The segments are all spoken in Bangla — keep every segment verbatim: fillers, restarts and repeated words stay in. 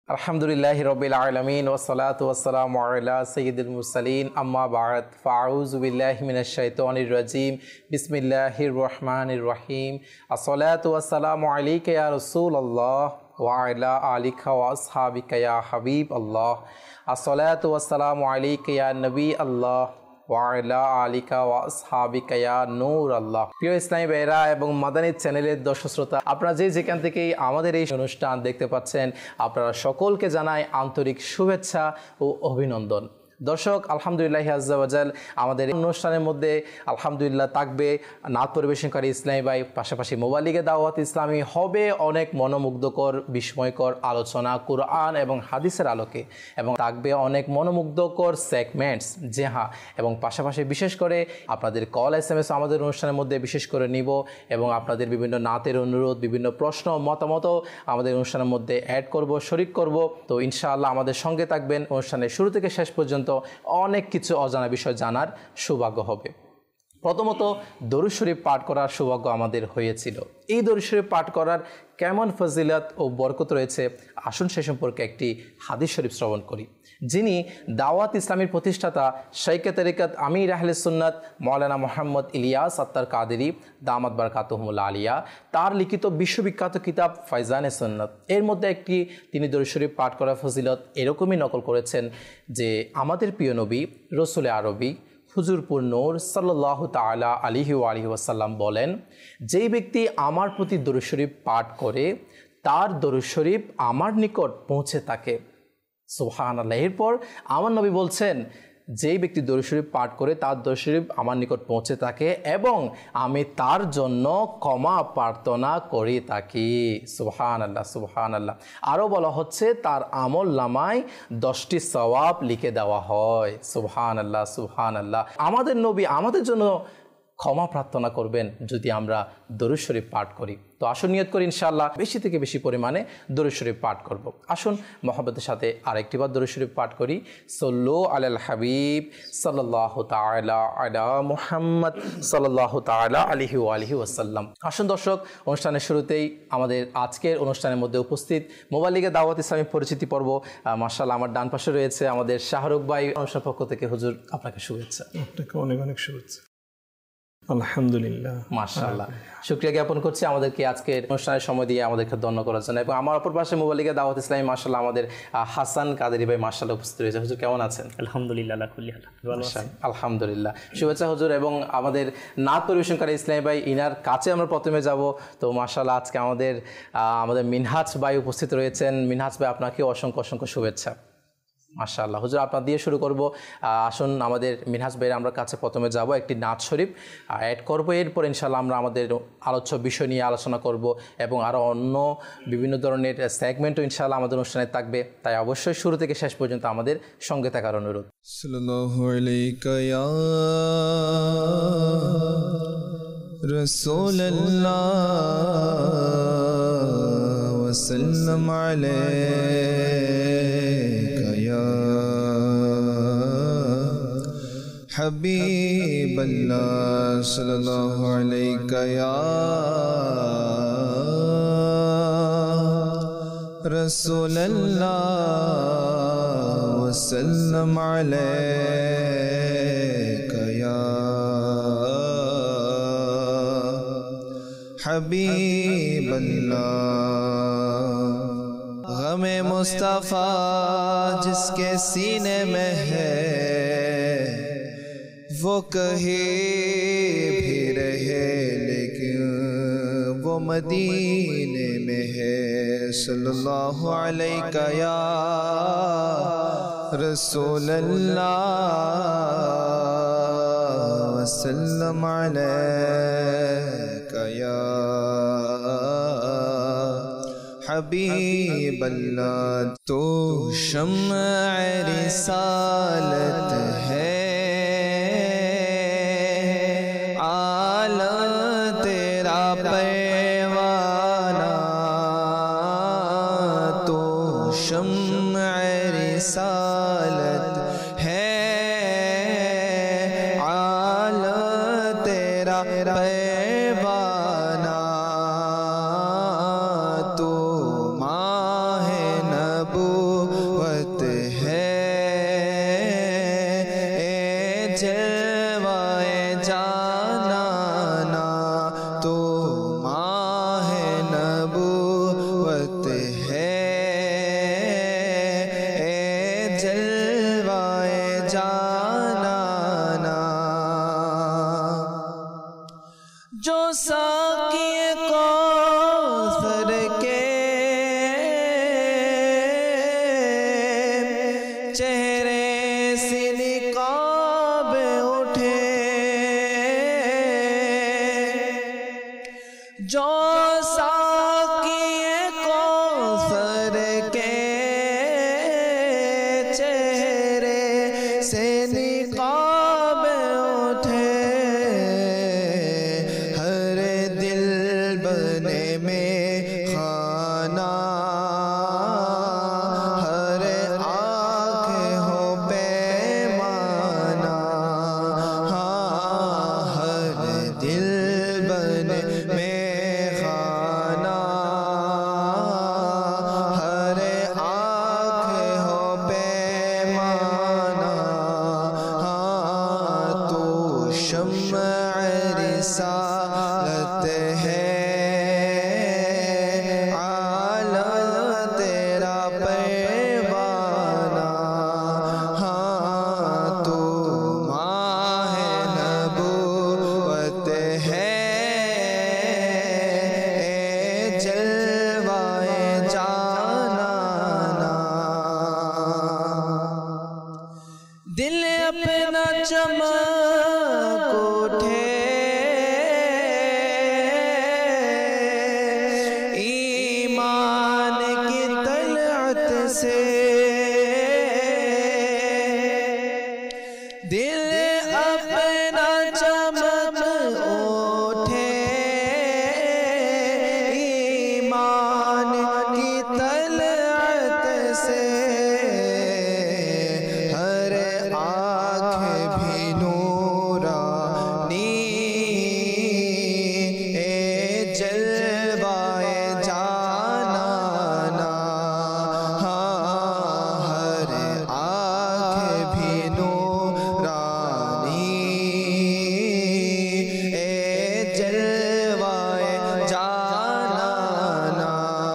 আলহামদুলিল্লাহি রাব্বিল আলামিন ওয়াসসালাতু ওয়াসসালামু আলা সাইয়্যিদিল মুরসালিন আম্মা বা'দ ফাআউযু বিল্লাহি মিনাশ শাইতানির রাজীম বিসমিল্লাহির রহমানির রহিম আসসালাতু ওয়াসসালামু আলাইকা ইয়া রাসূলুল্লাহ ওয়া আলা আলিকা ওয়া আসহাবিকা ইয়া হাবিবাল্লাহ আসসালাতু ওয়াসসালামু আলাইকা ইয়া নবী আল্লাহ ওয়া আলা আলিকা ওয়া আসহাবিকা ইয়া নূর আল্লাহ। প্রিয় ইসলামী ভাইরা এবং মাদানী চ্যানেলের দর্শক শ্রোতা, আপনারা যে যেখান থেকেই আমাদের এই অনুষ্ঠান দেখতে পাচ্ছেন, আপনারা সকলকে জানাই আন্তরিক শুভেচ্ছা ও অভিনন্দন। দর্শক, আলহামদুলিল্লাহ আজ্জা ওয়াজাল আমাদের অনুষ্ঠানের মধ্যে আলহামদুলিল্লাহ থাকবে নাত পরিবেশনকারী ইসলামী ভাই, পাশাপাশি মোবালিগে দাওয়াত ইসলামী হবে অনেক মনোমুগ্ধকর বিস্ময়কর আলোচনা কুরআন এবং হাদিসের আলোকে, এবং থাকবে অনেক মনোমুগ্ধকর সেগমেন্টস। যে হ্যাঁ, এবং পাশাপাশি বিশেষ করে আপনাদের কল এস এম এস আমাদের অনুষ্ঠানের মধ্যে বিশেষ করে নিব, এবং আপনাদের বিভিন্ন নাতের অনুরোধ, বিভিন্ন প্রশ্ন মতামতও আমাদের অনুষ্ঠানের মধ্যে অ্যাড করব, শরিক করব। তো ইনশাআল্লাহ আমাদের সঙ্গে থাকবেন। অনুষ্ঠানের শুরু থেকে শেষ পর্যন্ত অনেক কিছু অজানা বিষয় জানার সৌভাগ্য হবে। প্রথমত, দরুদ শরীফ পাঠ করার সৌভাগ্য আমাদের হয়েছিল। এই দরুদ শরীফ পাঠ করার কেমন ফজিলত ও বরকত রয়েছে, আসুন সে সম্পর্কে একটি হাদিস শরীফ শ্রবণ করি। যিনি দাওয়াত ইসলামীর প্রতিষ্ঠাতা শাইখে তরিকত আমির আহলে সুন্নাত মাওলানা মোহাম্মদ ইলিয়াস আত্তার কাদেরী দামাত বারাকাতুহুমুল আলিয়া, তার লিখিত বিশ্ববিখ্যাত কিতাব ফায়জানে সুন্নাত, এর মধ্যে একটি তিনি দরুদ শরীফ পাঠ করার ফজিলত এরকমই নকল করেছেন যে আমাদের প্রিয় নবী রসুলে আরবি হুজুরপুর নূর সাল্লাল্লাহু তাআলা আলাইহি ওয়া আলিহি ওয়াসাল্লাম বলেন, যেই ব্যক্তি আমার প্রতি দরুদ শরীফ পাঠ করে তার দরুদ শরীফ আমার নিকট পৌঁছে থাকে। সুবহানাল্লাহ। এরপর আমার নবী বলছেন, যেই ব্যক্তি দরুদ শরীফ পাঠ করে তার দরুদ শরীফ আমার নিকট পৌঁছে থাকে এবং আমি তার জন্য ক্ষমা প্রার্থনা করি থাকি। সুবহানাল্লাহ, সুবহানাল্লাহ। আরও বলা হচ্ছে তার আমল নামায় দশটি সওয়াব লিখে দেওয়া হয়। সুবহানাল্লাহ, সুবহানাল্লাহ। আমাদের নবী আমাদের জন্য ক্ষমা প্রার্থনা করবেন যদি আমরা দরুদ শরীফ পাঠ করি। তো আসুন নিয়ত করি ইনশাআল্লাহ বেশি থেকে বেশি পরিমাণে দরুদ শরীফ পাঠ করব। আসুন মহব্বতের সাথে আরেকটিবার দরুদ শরীফ পাঠ করি। সল্লু আলাল হাবিব সাল্লাল্লাহু তাআলা আলা মুহাম্মদ সাল্লাল্লাহু তাআলা আলাইহি ওয়া আলিহি ওয়াসাল্লাম। আসুন দর্শক, অনুষ্ঠানের শুরুতেই আমাদের আজকের অনুষ্ঠানের মধ্যে উপস্থিত মোবালিগে দাওয়াত ইসলামী পরিচিতি পর্ব। মাশাআল্লাহ, আমার ডান পাশে রয়েছে আমাদের শাহরুখ ভাই। অনুষ্ঠানের পক্ষ থেকে হুজুর আপনাকে শুভেচ্ছা। আপনাকে অনেক অনেক শুভেচ্ছা। আলহামদুলিল্লাহ, মাশাআল্লাহ। শুকরিয়া জ্ঞাপন করছি আমাদেরকে আজকের অনুষ্ঠানের সময় দিয়ে আমাদেরকে ধন্য করার জন্য। এবং আমার অপর পাশে মোবালিগে দাওয়াত ইসলামী মাশাআল্লাহ আমাদের হাসান কাদেরী ভাই মাশাআল্লাহ উপস্থিত রয়েছে। হুজুর কেমন আছেন? আলহামদুলিল্লাহ, আল্লাহ কুল্লি হাল ভালো আছেন? আলহামদুলিল্লাহ, শুভেচ্ছা হুজুর। এবং আমাদের নাত পরিবেশনকারী ইসলামী ভাই, ইনার কাছে আমরা প্রথমে যাব। তো মাশাআল্লাহ আজকে আমাদের আমাদের মিনহাজ ভাই উপস্থিত রয়েছেন। মিনহাজ ভাই, আপনাকে অসংখ্য অসংখ্য শুভেচ্ছা। মাশাআল্লাহ। হুজুর আপনার দিয়ে শুরু করব। আসুন আমাদের মিনহাজ ভাইয়ের আমরা কাছে প্রথমে যাব, একটি নাত শরীফ অ্যাড করব, এরপর ইনশাআল্লাহ আমরা আমাদের আলোচ্য বিষয় নিয়ে আলোচনা করব এবং আরও অন্য বিভিন্ন ধরনের সেগমেন্টও ইনশাআল্লাহ আমাদের অনুষ্ঠানে থাকবে। তাই অবশ্যই শুরু থেকে শেষ পর্যন্ত আমাদের সঙ্গে থাকার অনুরোধ। সাল্লাল্লাহু আলাইকা ইয়া রাসূলুল্লাহ ওয়া সাল্লাম আলাইকা حبيب الله صلى الله عليك يا رسول الله وسلم عليك يا حبيب الله غم مصطفیٰ جس کے سینے میں ہے وہ کہیں بھی رہے لیکن وہ مدینے میں ہے صلی اللہ علیہ یا رسول اللہ وسلم علیہ یا حبیب اللہ تو شمع رسالت ہے شمع رسالت ہے عالم تیرا پیمانہ تو ماہ نبوت چہرے سے نقاب اٹھے جو ساقی کوثر کے چہرے سے نقاب اٹھے ہر دل بنے میں خانہ ہر آنکھ ہو پیمانہ ہاں ہر دل بنے میں خانہ ہر آنکھ ہو پیمانہ ہاں تو شمع رسالت ہے عالم تیرا پروانہ ہاں تو ماہ نبوت ہے اے جلوائے جانانا دل اپنا چمک اٹھے ایمان کی طلعت سے دل اپنا چمک اٹھے ایمان کی طلعت سے ہر آنکھ بھی نورانی اے جلوائے جانانا ہاں ہر آنکھ بھی نورانی اے جلوائے جانانا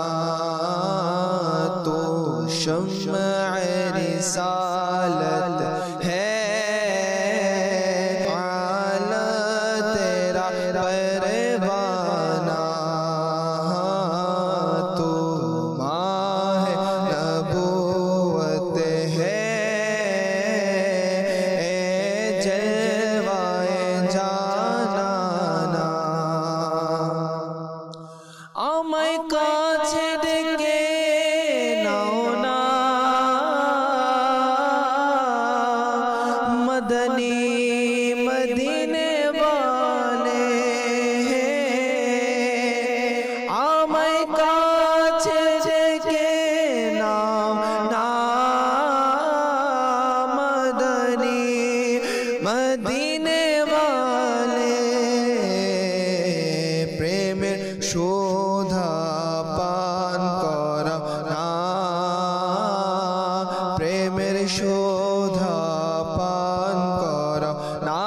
تو شمع رسالت ہے عالم تیرا پروانہ تو ماہ نبوت ہے اے جلوائے جانانا آمائے کا چھڑ کے نونا مدنی مدینے والے آمائے کا چھڑ کے نونا مدنی مدینے والے প্রেম শোধা পান করা না প্রেমের শোধা পান করা না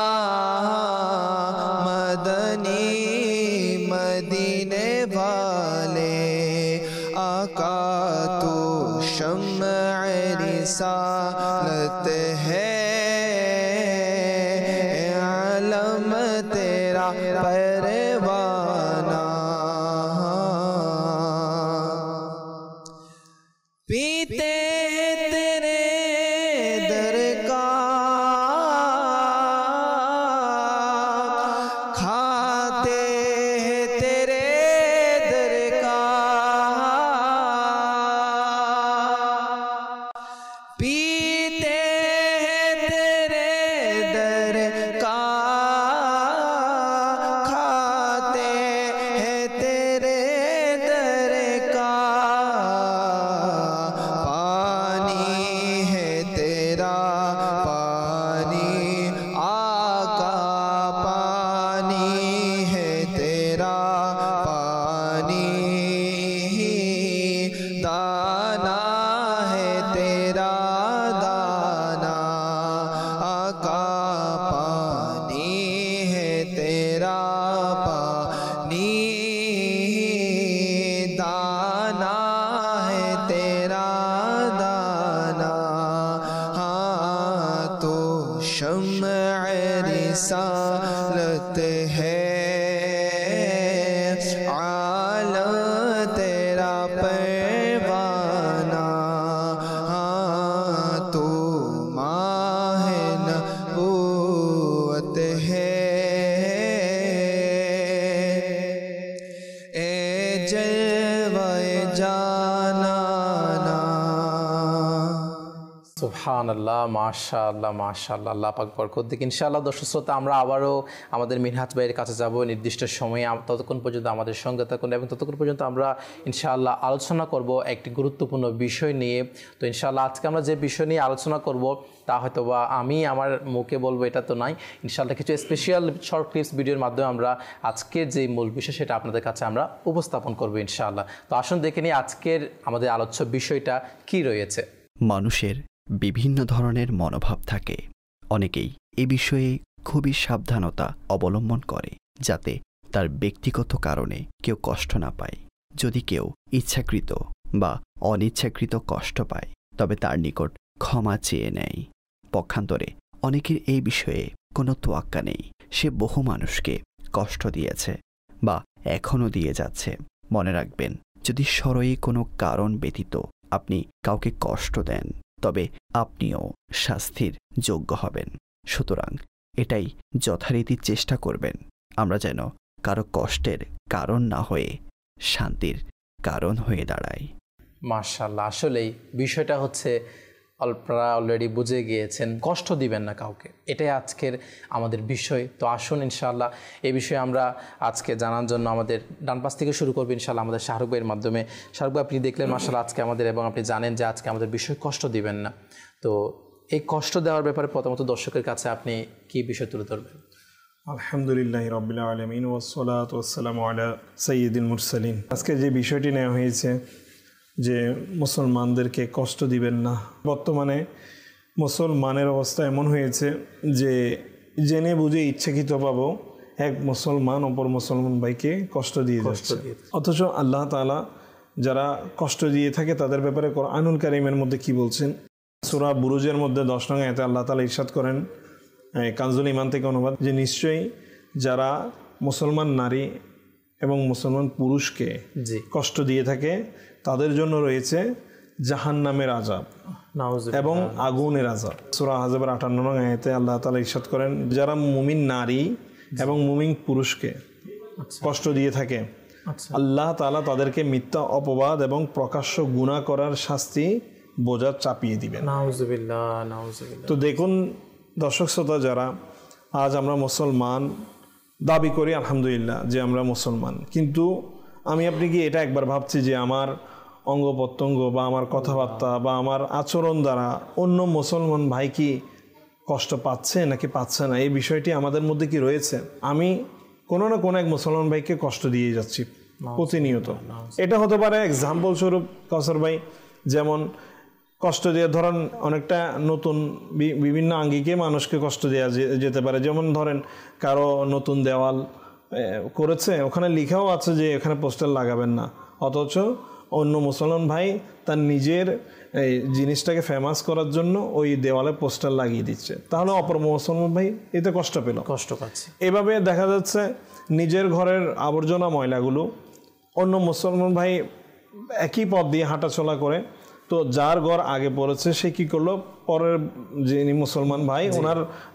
মদনী মদিনে वाले आका तो शम्अ रिसालत है आलम तेरा परवाना पीते तेरे दर का खाते हैं तेरे दर का पीते हैं तेरे दर का खाते हैं तेरे दर का पानी है तेरा पानी आका पानी है तेरा पानी दाना है तेरा दाना आका पानी है तेरा पानी दाना है तेरा दाना हाँ तो शम्अ रिसालत है आलम तेरा परवाना हाँ সুবহানাল্লাহ, মাশাআল্লাহ মাশাআল্লাহ, আল্লাহ পাক বরকত দিক। ইনশাআল্লাহ দর্শক শ্রোতা, আমরা আবারও আমাদের মিনহাজ ভাইয়ের কাছে যাব নির্দিষ্ট সময়ে। ততক্ষণ পর্যন্ত আমাদের সঙ্গে থাকুন এবং ততক্ষণ পর্যন্ত আমরা ইনশাআল্লাহ আলোচনা করব একটি গুরুত্বপূর্ণ বিষয় নিয়ে। তো ইনশাআল্লাহ আজকে আমরা যে বিষয় নিয়ে আলোচনা করব তা হয়তো বা আমি আমার মুখে বলবো এটা তো নয়, ইনশাআল্লাহ কিছু স্পেশাল শর্ট ক্লিপস ভিডিওর মাধ্যমে আমরা আজকের যে মূল বিষয় সেটা আপনাদের কাছে আমরা উপস্থাপন করব ইনশাআল্লাহ। তো আসুন দেখে নিই আজকের আমাদের আলোচ্য বিষয়টা কি রয়েছে। মানুষের বিভিন্ন ধরনের মনোভাব থাকে। অনেকেই এ বিষয়ে খুবই সাবধানতা অবলম্বন করে যাতে তার ব্যক্তিগত কারণে কেউ কষ্ট না পায়। যদি কেউ ইচ্ছাকৃত বা অনিচ্ছাকৃত কষ্ট পায় তবে তার নিকট ক্ষমা চেয়ে নেয়। পক্ষান্তরে অনেকের এই বিষয়ে কোনো তোয়াক্কা নেই। সে বহু মানুষকে কষ্ট দিয়েছে বা এখনও দিয়ে যাচ্ছে। মনে রাখবেন, যদি সরয়ী কোনো কারণ ব্যতীত আপনি কাউকে কষ্ট দেন তবে আপনিও শাস্তির যোগ্য হবেন। সুতরাং এটাই যথারীতি চেষ্টা করবেন আমরা যেন কারো কষ্টের কারণ না হয়ে শান্তির কারণ হয়ে দাঁড়াই। মাশাআল্লাহ, আসলেই বিষয়টা হচ্ছে আপনারা অলরেডি বুঝে গিয়েছেন, কষ্ট দিবেন না কাউকে, এটাই আজকের আমাদের বিষয়। তো আসুন ইনশাআল্লাহ এই বিষয়ে আমরা আজকে জানার জন্য আমাদের ডান পাশ থেকে শুরু করবো ইনশাআল্লাহ আমাদের শাহরুখ ভাইয়ের মাধ্যমে। শাহরুখ ভাই, আপনি দেখলেন মাশাআল্লাহ আজকে আমাদের, এবং আপনি জানেন যে আজকে আমাদের বিষয় কষ্ট দিবেন না। তো এই কষ্ট দেওয়ার ব্যাপারে প্রথমত দর্শকের কাছে আপনি কি বিষয় তুলে ধরবেন? আলহামদুলিল্লাহ রাব্বিল আলামিন ওয়াসসালাতু ওয়াসসালামু আলা সাইয়্যিদিল মুরসালিন। আজকে যে বিষয়টি নেওয়া হয়েছে যে মুসলমানদেরকে কষ্ট দিবেন না। বর্তমানে মুসলমানের অবস্থা এমন হয়েছে যে জেনে বুঝে ইচ্ছাকৃতভাবে এক মুসলমান অপর মুসলমান ভাইকে কষ্ট দিয়ে যাচ্ছে। অথচ আল্লাহ তাআলা যারা কষ্ট দিয়ে থাকে তাদের ব্যাপারে কোরআনুল কারীমের মধ্যে কি বলছেন? সূরা বুরুজের মধ্যে দশ নং আয়াতে আল্লাহ তাআলা ইরশাদ করেন, কানজুল ঈমান থেকে অনুবাদ, যে নিশ্চয়ই যারা মুসলমান নারী এবং মুসলমান পুরুষকে কষ্ট দিয়ে থাকে তাদের জন্য রয়েছে জাহান্নামের আযাব এবং আগুনের আযাব। সূরা আহজাবের আটান্ন নং আয়াতে আল্লাহ তাআলা ইরশাদ করেন, যারা মুমিন নারী এবং মুমিন পুরুষকে কষ্ট দিয়ে থাকে আল্লাহ তাআলা তাদেরকে মিথ্যা অপবাদ এবং প্রকাশ্য গুনাহ করার শাস্তি বোঝা চাপিয়ে দিবেন। নাউযুবিল্লাহ, নাউযুবিল্লাহ। তো দেখুন দর্শক শ্রোতা, যারা আজ আমরা মুসলমান দাবি করি আলহামদুলিল্লাহ যে আমরা মুসলমান, কিন্তু আমি আপনি কি এটা একবার ভাবছি যে আমার অঙ্গ প্রত্যঙ্গ বা আমার কথাবার্তা বা আমার আচরণ দ্বারা অন্য মুসলমান ভাই কি কষ্ট পাচ্ছে নাকি পাচ্ছে না, এই বিষয়টি আমাদের মধ্যে কি রয়েছে? আমি কোনো না কোনো এক মুসলমান ভাইকে কষ্ট দিয়ে যাচ্ছি প্রতিনিয়ত। এটা হতে পারে এক্সাম্পল স্বরূপ কাউসার ভাই, যেমন কষ্ট দিয়ে ধরেন অনেকটা নতুন বিভিন্ন আঙ্গিকে মানুষকে কষ্ট দেওয়া যেতে পারে। যেমন ধরেন কারো নতুন দেওয়াল করেছে, ওখানে লেখাও আছে যে এখানে পোস্টার লাগাবেন না, অথচ অন্য মুসলমান ভাই তার নিজের এই জিনিসটাকে ফেমাস করার জন্য ওই দেওয়ালে পোস্টার লাগিয়ে দিচ্ছে, তাহলে অপর মুসলমান ভাই এতে কষ্ট পেল, কষ্ট পাচ্ছে। এভাবে দেখা যাচ্ছে নিজের ঘরের আবর্জনা ময়লাগুলো অন্য মুসলমান ভাই একই পথ দিয়ে হাঁটাচলা করে, তো যার ঘর আগে পড়েছে সে কি করলো, পরের যিনি মুসলমান ভাই ওনার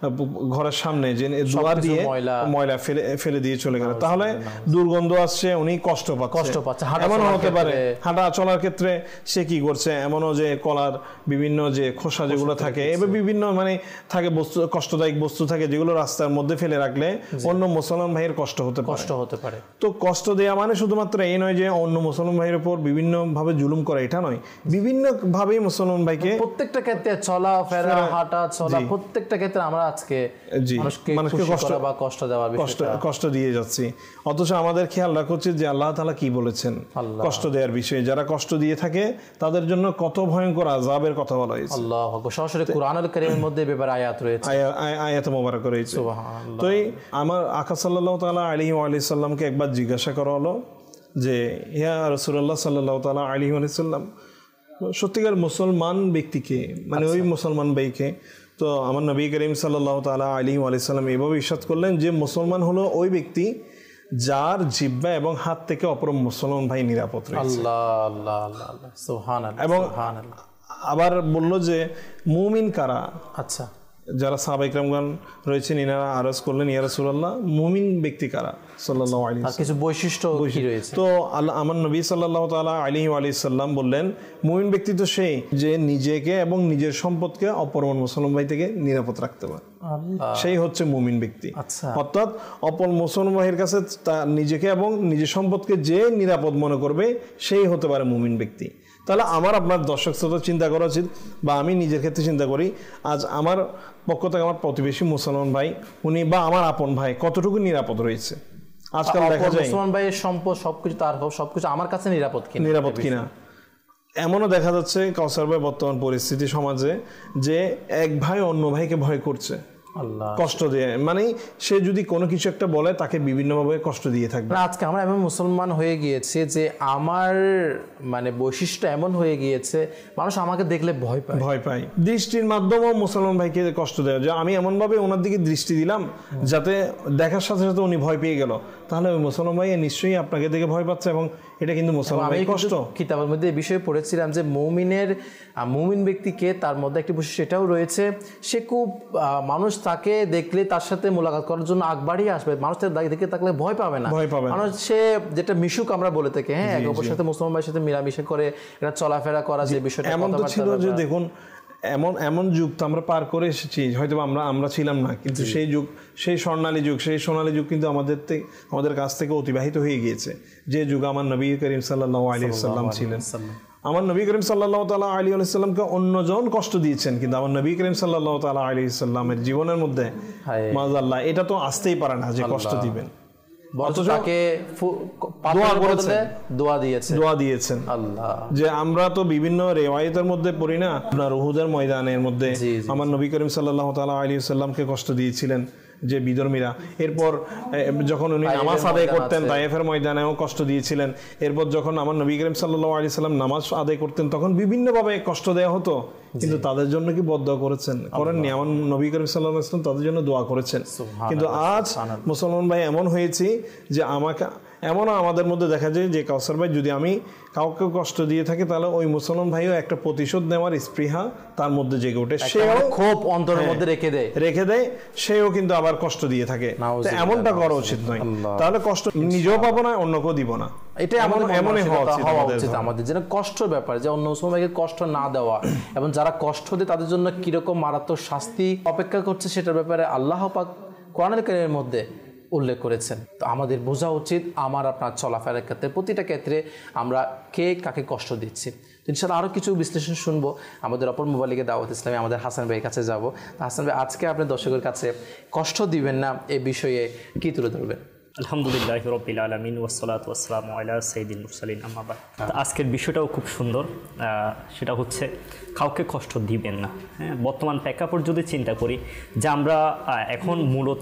ঘরের সামনে যে দুয়ার দিয়ে ময়লা ফেলে ফেলে দিয়ে চলে গেল, তাহলে দুর্গন্ধ আসছে, উনি কষ্ট পাচ্ছে কষ্ট পাচ্ছে এমনও হতে পারে। হাঁটা চলার ক্ষেত্রে সে কি করছে, এমনও যে কলার বিভিন্ন যে খোসা যেগুলো থাকে, এবার বিভিন্ন মানে থাকে বস্তু, কষ্টদায়ক বস্তু থাকে যেগুলো রাস্তার মধ্যে ফেলে রাখলে অন্য মুসলমান ভাইয়ের কষ্ট হতে কষ্ট হতে পারে। তো কষ্ট দেওয়া মানে শুধুমাত্র এই নয় যে অন্য মুসলমান ভাইয়ের উপর বিভিন্ন ভাবে জুলুম করা, এটা নয়, বিভিন্ন ভাবেই মুসলমান ভাইকে প্রত্যেকটা ক্ষেত্রে চলা ফেরা হাঁটা চলা প্রত্যেকটা ক্ষেত্রে আমরা আজকে মানুষকে কষ্ট বা কষ্ট দেওয়ার বিষয়টা কষ্ট দিয়ে যাচ্ছি। অথচ আমাদের খেয়াল রাখা উচিত যে আল্লাহ তাআলা কি বলেছেন কষ্ট দেওয়ার বিষয়ে। যারা কষ্ট দিয়ে থাকে তাদের জন্য কত ভয়ঙ্কর আযাবের কথা বলা হয়েছে। আল্লাহু আকবার, সরাসরি কোরআনুল কারীমের মধ্যে ব্যাপারে আয়াত রয়েছে, আয়াত মোবারক রয়েছে। সুবহানাল্লাহ। তো আমার আকা সাল্লাল্লাহু তাআলা আলাইহি ওয়া আলিহি সাল্লামকে একবার জিজ্ঞাসা করা হলো যে ইয়া রাসূলুল্লাহ সাল্লাল্লাহু তাআলা আলাইহি ওয়া সাল্লাম, সত্যিকার মুসলমান ব্যক্তিকে মানে ওই মুসলমান ভাইকে, তো আমার নবী করিম সাল্লাল্লাহু তাআলা আলাইহি ওয়া সাল্লাম এভাবে ইরশাদ করলেন যে মুসলমান হলো ওই ব্যক্তি যার জিহ্বা এবং হাত থেকে অপর মুসলমান ভাই নিরাপদ রয়েছে। আল্লাহ আল্লাহ আল্লাহ সুবহানাল্লাহ। এবং আবার বলল যে মুমিন কারা, আচ্ছা যারা সাহাবা ইকরামগণ রয়েছেন ইনারা আরজ করলেন, ইয়া রাসূলুল্লাহ মুমিন ব্যক্তি কারা সাল্লাল্লাহু আলাইহি আর কিছু বৈশিষ্ট্য কি রয়েছে? তো আল্লাহ আমার নবী সাল্লাল্লাহু তাআলা আলাইহি ওয়া সাল্লাম বললেন মুমিন ব্যক্তি তো সেই যে নিজেকে এবং নিজের সম্পদকে অপর মুসলমান ভাই থেকে নিরাপদ রাখতে পারে, সেই হচ্ছে মুমিন ব্যক্তি। অর্থাৎ অপর মুসলমান ভাইয়ের কাছে তার নিজেকে এবং নিজের সম্পদকে যে নিরাপদ মনে করবে সেই হতে পারে মুমিন ব্যক্তি। তাহলে আমার আপনার দর্শক শ্রোতা চিন্তা করা উচিত, বা আমি নিজের ক্ষেত্রে চিন্তা করি, আজ আমার পক্ষ থেকে আমার প্রতিবেশী মুসলমান ভাই উনি বা আমার আপন ভাই কতটুকু নিরাপদ রয়েছে। আজকাল দেখা যায় মুসলমান ভাইয়ের সম্পদ সবকিছু তার সবকিছু আমার কাছে নিরাপদ কিনা নিরাপদ কিনা এমনও দেখা যাচ্ছে কাউসার ভাই বর্তমান পরিস্থিতি সমাজে যে এক ভাই অন্য ভাইকে ভয় করছে, কষ্ট দিয়ে, মানে সে যদি কোনো কিছু একটা বলে তাকে বিভিন্নভাবে কষ্ট দিয়ে থাকবে। আজকে আমরা এমন মুসলমান হয়ে গিয়েছে যে আমার মানে বৈশিষ্ট্য এমন হয়ে গিয়েছে মানুষ আমাকে দেখলে ভয় পায় ভয় পায় দৃষ্টির মাধ্যমেও মুসলমান ভাইকে কষ্ট দেয়, যে আমি এমনভাবে ওনার দিকে দৃষ্টি দিলাম যাতে দেখার সাথে সাথে উনি ভয় পেয়ে গেল, তাহলে ওই মুসলমান ভাই নিশ্চয়ই আপনাকে দেখে ভয় পাচ্ছে এবং এটা কিন্তু মুসলমান ভাই কষ্ট। কিতাবের মধ্যে এই বিষয়ে পড়েছিলাম যে মুমিনের মুমিন ব্যক্তিকে তার মধ্যে একটি বৈশিষ্ট্য এটাও রয়েছে, সে খুব মানুষ তাকে দেখলে তার সাথে মোলাকাত করার জন্য আগ বাড়িয়ে আসবে, মানুষ তাকে দেখে থাকলে ভয় পাবে না, ভয় পাবে মানুষ সে যেটা মিশুক আমরা বলে থাকি, হ্যাঁ এক অপরের সাথে মুসলমান ভাইয়ের সাথে মিলামিশা করে এটা চলাফেরা করা, যে বিষয়টা এমন তো ছিল যে দেখুন এমন এমন যুগ তো আমরা পার করে এসেছি, হয়তো আমরা আমরা ছিলাম না, কিন্তু সেই যুগ, সেই স্বর্ণালী যুগ, সেই সোনালী যুগ কিন্তু আমাদের থেকে আমাদের কাছ থেকে অতিবাহিত হয়ে গিয়েছে, যে যুগ আমার নবী করিম সাল্লাল্লাহু আলাইহি ওয়াসাল্লাম ছিলেন। আমার নবী করিম সাল্লাল্লাহু তাআলা আলাইহি ওয়াসাল্লামকে অন্যজন কষ্ট দিয়েছেন, কিন্তু আমার নবী করিম সাল্লাল্লাহু তাআলা আলাইহি ওয়াসাল্লামের জীবনের মধ্যে মাশাআল্লাহ এটা তো আসতেই পারে না যে কষ্ট দিবেন, তাকে দোয়া করেছেন, দোয়া দিয়েছেন দোয়া দিয়েছেন আল্লাহ। যে আমরা তো বিভিন্ন রিওয়ায়াতের মধ্যে পড়ি না, আপনার উহুদের ময়দানের মধ্যে আমার নবী করিম সাল্লাল্লাহু তাআলা আলাইহি ওয়াসাল্লামকে কষ্ট দিয়েছিলেন যে বিধর্মীরা, এরপর যখন উনি নামাজ আদায় করতেন তায়েফের ময়দানেও কষ্ট দিয়েছিলেন, এরপর যখন আমার নবী করিম সাল্লাল্লাহু আলাইহি সাল্লাম নামাজ আদায় করতেন তখন বিভিন্নভাবে কষ্ট দেওয়া হতো, কিন্তু তাদের জন্য কি বদদোয়া করেছেন? করেননি। আমার নবী করিম সাল্লাল্লাহু আলাইহি ওয়াসাল্লাম তাদের জন্য দোয়া করেছেন। কিন্তু আজ মুসলমান ভাই এমন হয়েছি যে আমাকে এমনও আমাদের মধ্যে দেখা যায় যে কাউসার ভাই যদি আমি কাউকে কষ্ট দিয়ে থাকি তাহলে ওই মুসলমান ভাইও একটা প্রতিশোধ নেওয়ার স্পৃহা তার মধ্যে জেগে ওঠে, সেও খুব অন্তরের মধ্যে রেখে দেয় রেখে দেয় সেও কিন্তু আবার কষ্ট দিয়ে থাকে। এমনটা করা উচিত নয়, তাহলে কষ্ট নিজেও পাবো না, অন্যকেও দিব না। এটা এমন এমনই হওয়া উচিত আমাদের, যেন কষ্টের ব্যাপার যে অন্য মুসলমানকে কষ্ট না দেওয়া, এবং যারা কষ্ট দেয় তাদের জন্য কিরকম মারাত্মক শাস্তি অপেক্ষা করছে সেটার ব্যাপারে আল্লাহ পাক কোরআনুল কারীমের মধ্যে উল্লেখ করেছেন। তো আমাদের বোঝা উচিত আমার আপনার চলাফেরার ক্ষেত্রে প্রতিটা ক্ষেত্রে আমরা কে কাকে কষ্ট দিচ্ছি। তো ইনশাআল্লাহ আরও কিছু বিশ্লেষণ শুনবো আমাদের অপর মোবাইলিকে দাওয়াত ইসলামী আমাদের হাসান ভাইয়ের কাছে যাব। হাসান ভাই, আজকে আপনি দর্শকের কাছে কষ্ট দিবেন না এই বিষয়ে কি তুলে ধরবেন? আলহামদুলিল্লাহ রাব্বিল আলামিন ওয়াসসালাতু ওয়াসসালামু আলা সাইয়্যিদিল মুরসালিন আম্মা বাদ। আজকের বিষয়টাও খুব সুন্দর, সেটা হচ্ছে কাউকে কষ্ট দিবেন না। হ্যাঁ, বর্তমান প্রেক্ষাপট যদি চিন্তা করি যে আমরা এখন মূলত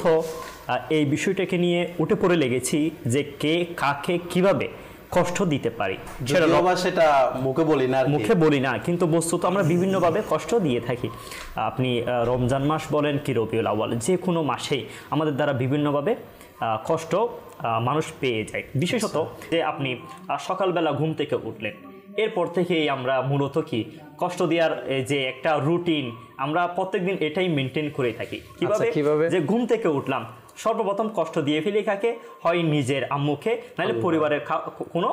এই বিষয়টাকে নিয়ে উঠে পড়ে লেগেছি যে কে কাকে কিভাবে কষ্ট দিতে পারি, সেটা মুখে বলি না মুখে বলি না কিন্তু বস্তুত আমরা বিভিন্নভাবে কষ্ট দিয়ে থাকি। আপনি রমজান মাস বলেন কি রবিউল আউয়াল, যে কোনো মাসেই আমাদের দ্বারা বিভিন্নভাবে কষ্ট মানুষ পেয়ে যায়। বিশেষত যে আপনি সকালবেলা ঘুম থেকে উঠলেন, এরপর থেকেই আমরা মূলত কি কষ্ট দেওয়ার যে একটা রুটিন আমরা প্রত্যেকদিন এটাই মেনটেন করে থাকি। কিভাবে? যে ঘুম থেকে উঠলাম সর্বপ্রথম কষ্ট দিয়ে ফেলি কাকে, হয় নিজের আম্মুকে, নাহলে পরিবারের কোনো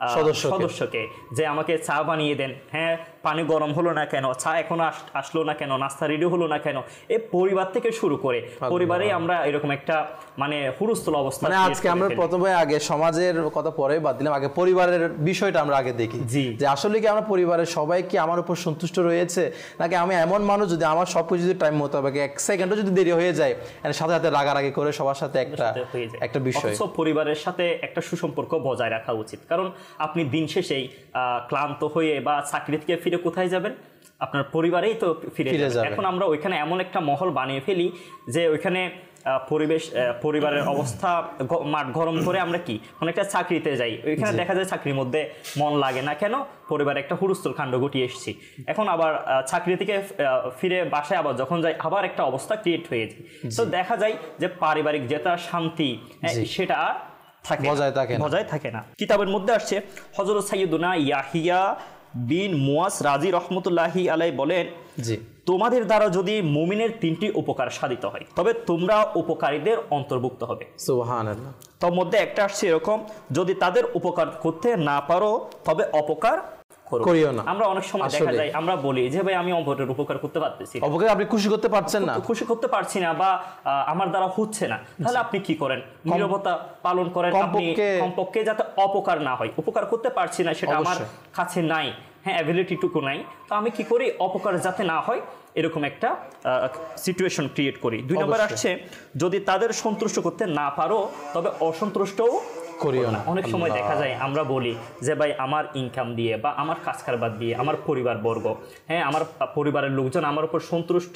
সদস্যকে, যে আমাকে চা বানিয়ে দেন, হ্যাঁ পানি গরম হলো না কেন, চা এখনো আসলো না কেন, নাস্তা রেডি হলো না কেন, এই পরিবার থেকে শুরু করে পরিবারেই আমরা এরকম একটা মানে হুরস্থুল অবস্থা। মানে আজকে আমরা প্রথমে আগে সমাজের কথা পরে বাদ দিলাম, আগে পরিবারের বিষয়টা আমরা আগে দেখি যে আসলে কি আমরা পরিবারের সবাই কি আমার উপর সন্তুষ্ট রয়েছে, নাকি আমি এমন মানুষ যদি আমার সবকিছু যদি টাইম মোতাবেক এক সেকেন্ডও যদি দেরি হয়ে যায় সাথে সাথে রাগারাগি করে সবার সাথে একটা একটা বিষয়। পরিবারের সাথে একটা সুসম্পর্ক বজায় রাখা উচিত, কারণ আপনি দিন শেষেই ক্লান্ত হয়ে বা চাকরি থেকে ফিরে কোথায় যাবেন, আপনার পরিবারেই তো ফিরে যাবেন। এখন আমরা ওইখানে এমন একটা মহল বানিয়ে ফেলি যে ওইখানে পরিবেশ পরিবারের অবস্থা মাঠ গরম করে আমরা কি অনেকটা চাকরিতে যাই, ওইখানে দেখা যায় চাকরির মধ্যে মন লাগে না কেন, পরিবারে একটা হুলস্থুল কাণ্ড ঘটিয়ে এসেছি। এখন আবার চাকরি থেকে ফিরে বাসায় আবার যখন যাই আবার একটা অবস্থা ক্রিয়েট হয়ে যায়। তো দেখা যায় যে পারিবারিক যেটা শান্তি সেটা বজায় থাকে বজায় থাকে না। কিতাবের মধ্যে আসছে হযরত সাইয়্যিদুনা ইয়াহিয়া বিন মুয়াজ রাজি রহমতুল্লাহি আলাইহি বলেন, জি তোমাদের দ্বারা যদি মুমিনের তিনটি উপকার সাধিত হয় তবে তোমরা উপকারীদের অন্তর্ভুক্ত হবে। সুবহানাল্লাহ। তার মধ্যে একটা আসছে এরকম, যদি তাদের উপকার করতে না পারো তবে অপকার করিও না। আমরা অনেক সময় দেখা যায় আমরা বলি যে ভাই আমি অপরের উপকার করতে পারতেছি, অপকার আপনি খুশি করতে পারছেন না, খুশি করতে পারছি না বা আমার দ্বারা হচ্ছে না, তাহলে আপনি কি করেন? নীরবতা পালন করেন। আপনি কমপক্ষে যাতে অপকার না হয়, উপকার করতে পারছি না সেটা আমার কাছে নাই, হ্যাঁ অ্যাবিলিটি টুকু নাই, তো আমি কি করি অপকার যাতে না হয় এরকম একটা সিচুয়েশন ক্রিয়েট করি। দুই নম্বর আসছে, যদি তাদের সন্তুষ্ট করতে না পারো তবে অসন্তুষ্টও করিও না। অনেক সময় দেখা যায় আমরা বলি যে ভাই আমার ইনকাম দিয়ে বা আমার কাজ কারবার দিয়ে আমার পরিবার বর্গ, হ্যাঁ আমার পরিবারের লোকজন আমার উপর সন্তুষ্ট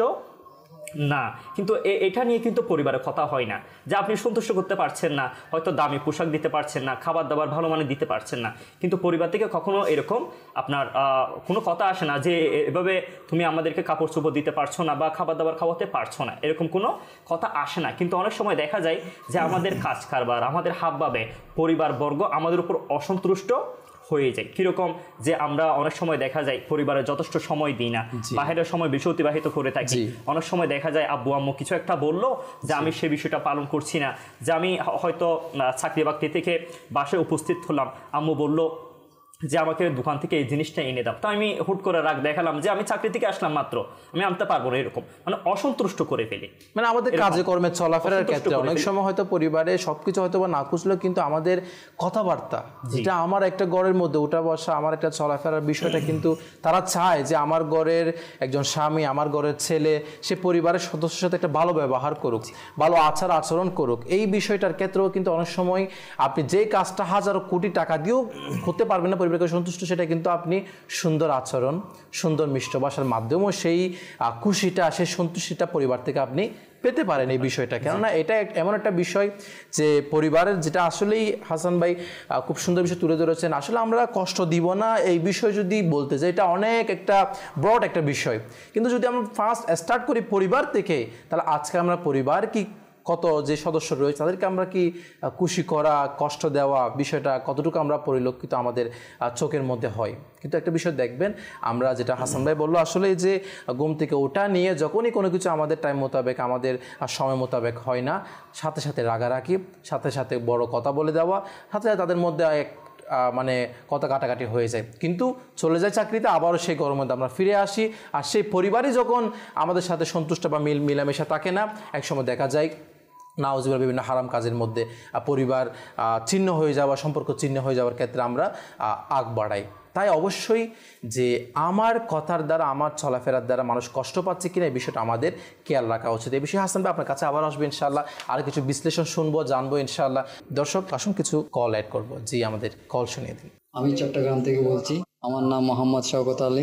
না, কিন্তু এটা নিয়ে কিন্তু পরিবারে কথা হয় না যে আপনি সন্তুষ্ট করতে পারছেন না, হয়তো দামি পোশাক দিতে পারছেন না, খাবার দাবার ভালো মানে দিতে পারছেন না, কিন্তু পরিবার থেকে কখনো এরকম আপনার কোনো কথা আসে না যে এভাবে তুমি আমাদেরকে কাপড় চোপড় দিতে পারছো না বা খাবার দাবার খাওয়াতে পারছো না, এরকম কোনো কথা আসে না। কিন্তু অনেক সময় দেখা যায় যে আমাদের কাজ কারবার, আমাদের হাবভাবে পরিবারবর্গ আমাদের উপর অসন্তুষ্ট হয়ে যায়। কিরকম যে আমরা অনেক সময় দেখা যায় পরিবারে যথেষ্ট সময় দিই না, বাহিরের সময় বেশি অতিবাহিত করে থাকি। অনেক সময় দেখা যায় আব্বু আম্মু কিছু একটা বললো যে আমি সে বিষয়টা পালন করছি না, যে আমি হয়তো চাকরি বাকরি থেকে বাসায় উপস্থিত হলাম, আম্মু বললো যে আমাকে দোকান থেকে এই জিনিসটা এনে দাও, তো আমি হুট করে রাগ দেখালাম যে আমি চাকরি থেকে আসলাম মাত্র, আমি আনতে পারবো না, এরকম মানে অসন্তুষ্ট করে ফেলি। মানে আমাদের কাজে কর্মে চলাফেরার ক্ষেত্রে অনেক সময় হয়তো পরিবারে সবকিছু হয়তো বা না খুঁজলেও কিন্তু আমাদের কথাবার্তা, যেটা আমার একটা ঘরের মধ্যে উঠা বসা, আমার একটা চলাফেরার বিষয়টা কিন্তু তারা চায় যে আমার ঘরের একজন স্বামী, আমার ঘরের ছেলে সে পরিবারের সদস্যের সাথে একটা ভালো ব্যবহার করুক, ভালো আচার আচরণ করুক। এই বিষয়টার ক্ষেত্রেও কিন্তু অনেক সময় আপনি যে কাজটা হাজারো কোটি টাকা দিয়েও করতে পারবেন না পরিবারকে সন্তুষ্ট, সেটা কিন্তু আপনি সুন্দর আচরণ, সুন্দর মিষ্ট ভাষার মাধ্যমেও সেই খুশিটা, সেই সন্তুষ্টিটা পরিবার থেকে আপনি পেতে পারেন এই বিষয়টা। কেননা এটা এমন একটা বিষয় যে পরিবারের, যেটা আসলেই হাসান ভাই খুব সুন্দর বিষয় তুলে ধরেছেন। আসলে আমরা কষ্ট দিব না এই বিষয় যদি বলতে যাই, এটা অনেক একটা ব্রড একটা বিষয়, কিন্তু যদি আমরা ফার্স্ট স্টার্ট করি পরিবার থেকে, তাহলে আজকে আমরা পরিবার কি কত যে সদস্য রয়েছে তাদেরকে আমরা কি খুশি করা, কষ্ট দেওয়া বিষয়টা কতটুকু আমরা পরিলক্ষিত আমাদের চোখের মধ্যে হয়। কিন্তু একটা বিষয় দেখবেন, আমরা যেটা হাসান ভাই বললো, আসলে যে ঘুম থেকে ওঠা নিয়ে যখনই কোনো কিছু আমাদের টাইম মোতাবেক, আমাদের সময় মোতাবেক হয় না, সাথে সাথে রাগারাগি, সাথে সাথে বড় কথা বলে দেওয়া, সাথে সাথে তাদের মধ্যে এক মানে কথা কাটাকাটি হয়ে যায়, কিন্তু চলে যায় চাকরিতে, আবারও সেই গরমের মধ্যে আমরা ফিরে আসি। আর সেই পরিবারই যখন আমাদের সাথে সন্তুষ্ট বা মিল মিলামেশা থাকে না, একসময় দেখা যায় নাউজুবিল্লাহ বিভিন্ন হারাম কাজের মধ্যে পরিবার ছিন্ন হয়ে যাওয়া, সম্পর্ক ছিন্ন হয়ে যাওয়ার ক্ষেত্রে আমরা আগ বাড়াই। তাই অবশ্যই যে আমার কথার দ্বারা, আমার চলাফেরার দ্বারা মানুষ কষ্ট পাচ্ছে কিনা এই বিষয়টা আমাদের খেয়াল রাখা উচিত। এই বিষয়ে হাসান ভাই আপনার কাছে আবার আসবে ইনশাআল্লাহ, আর কিছু বিশ্লেষণ শুনবো, জানবো ইনশাআল্লাহ। দর্শক আসুন কিছু কল অ্যাড করবো। জি, আমাদের কল শুনিয়ে দিন। আমি চট্টগ্রাম থেকে বলছি, আমার নাম মোহাম্মদ শওকত আলী।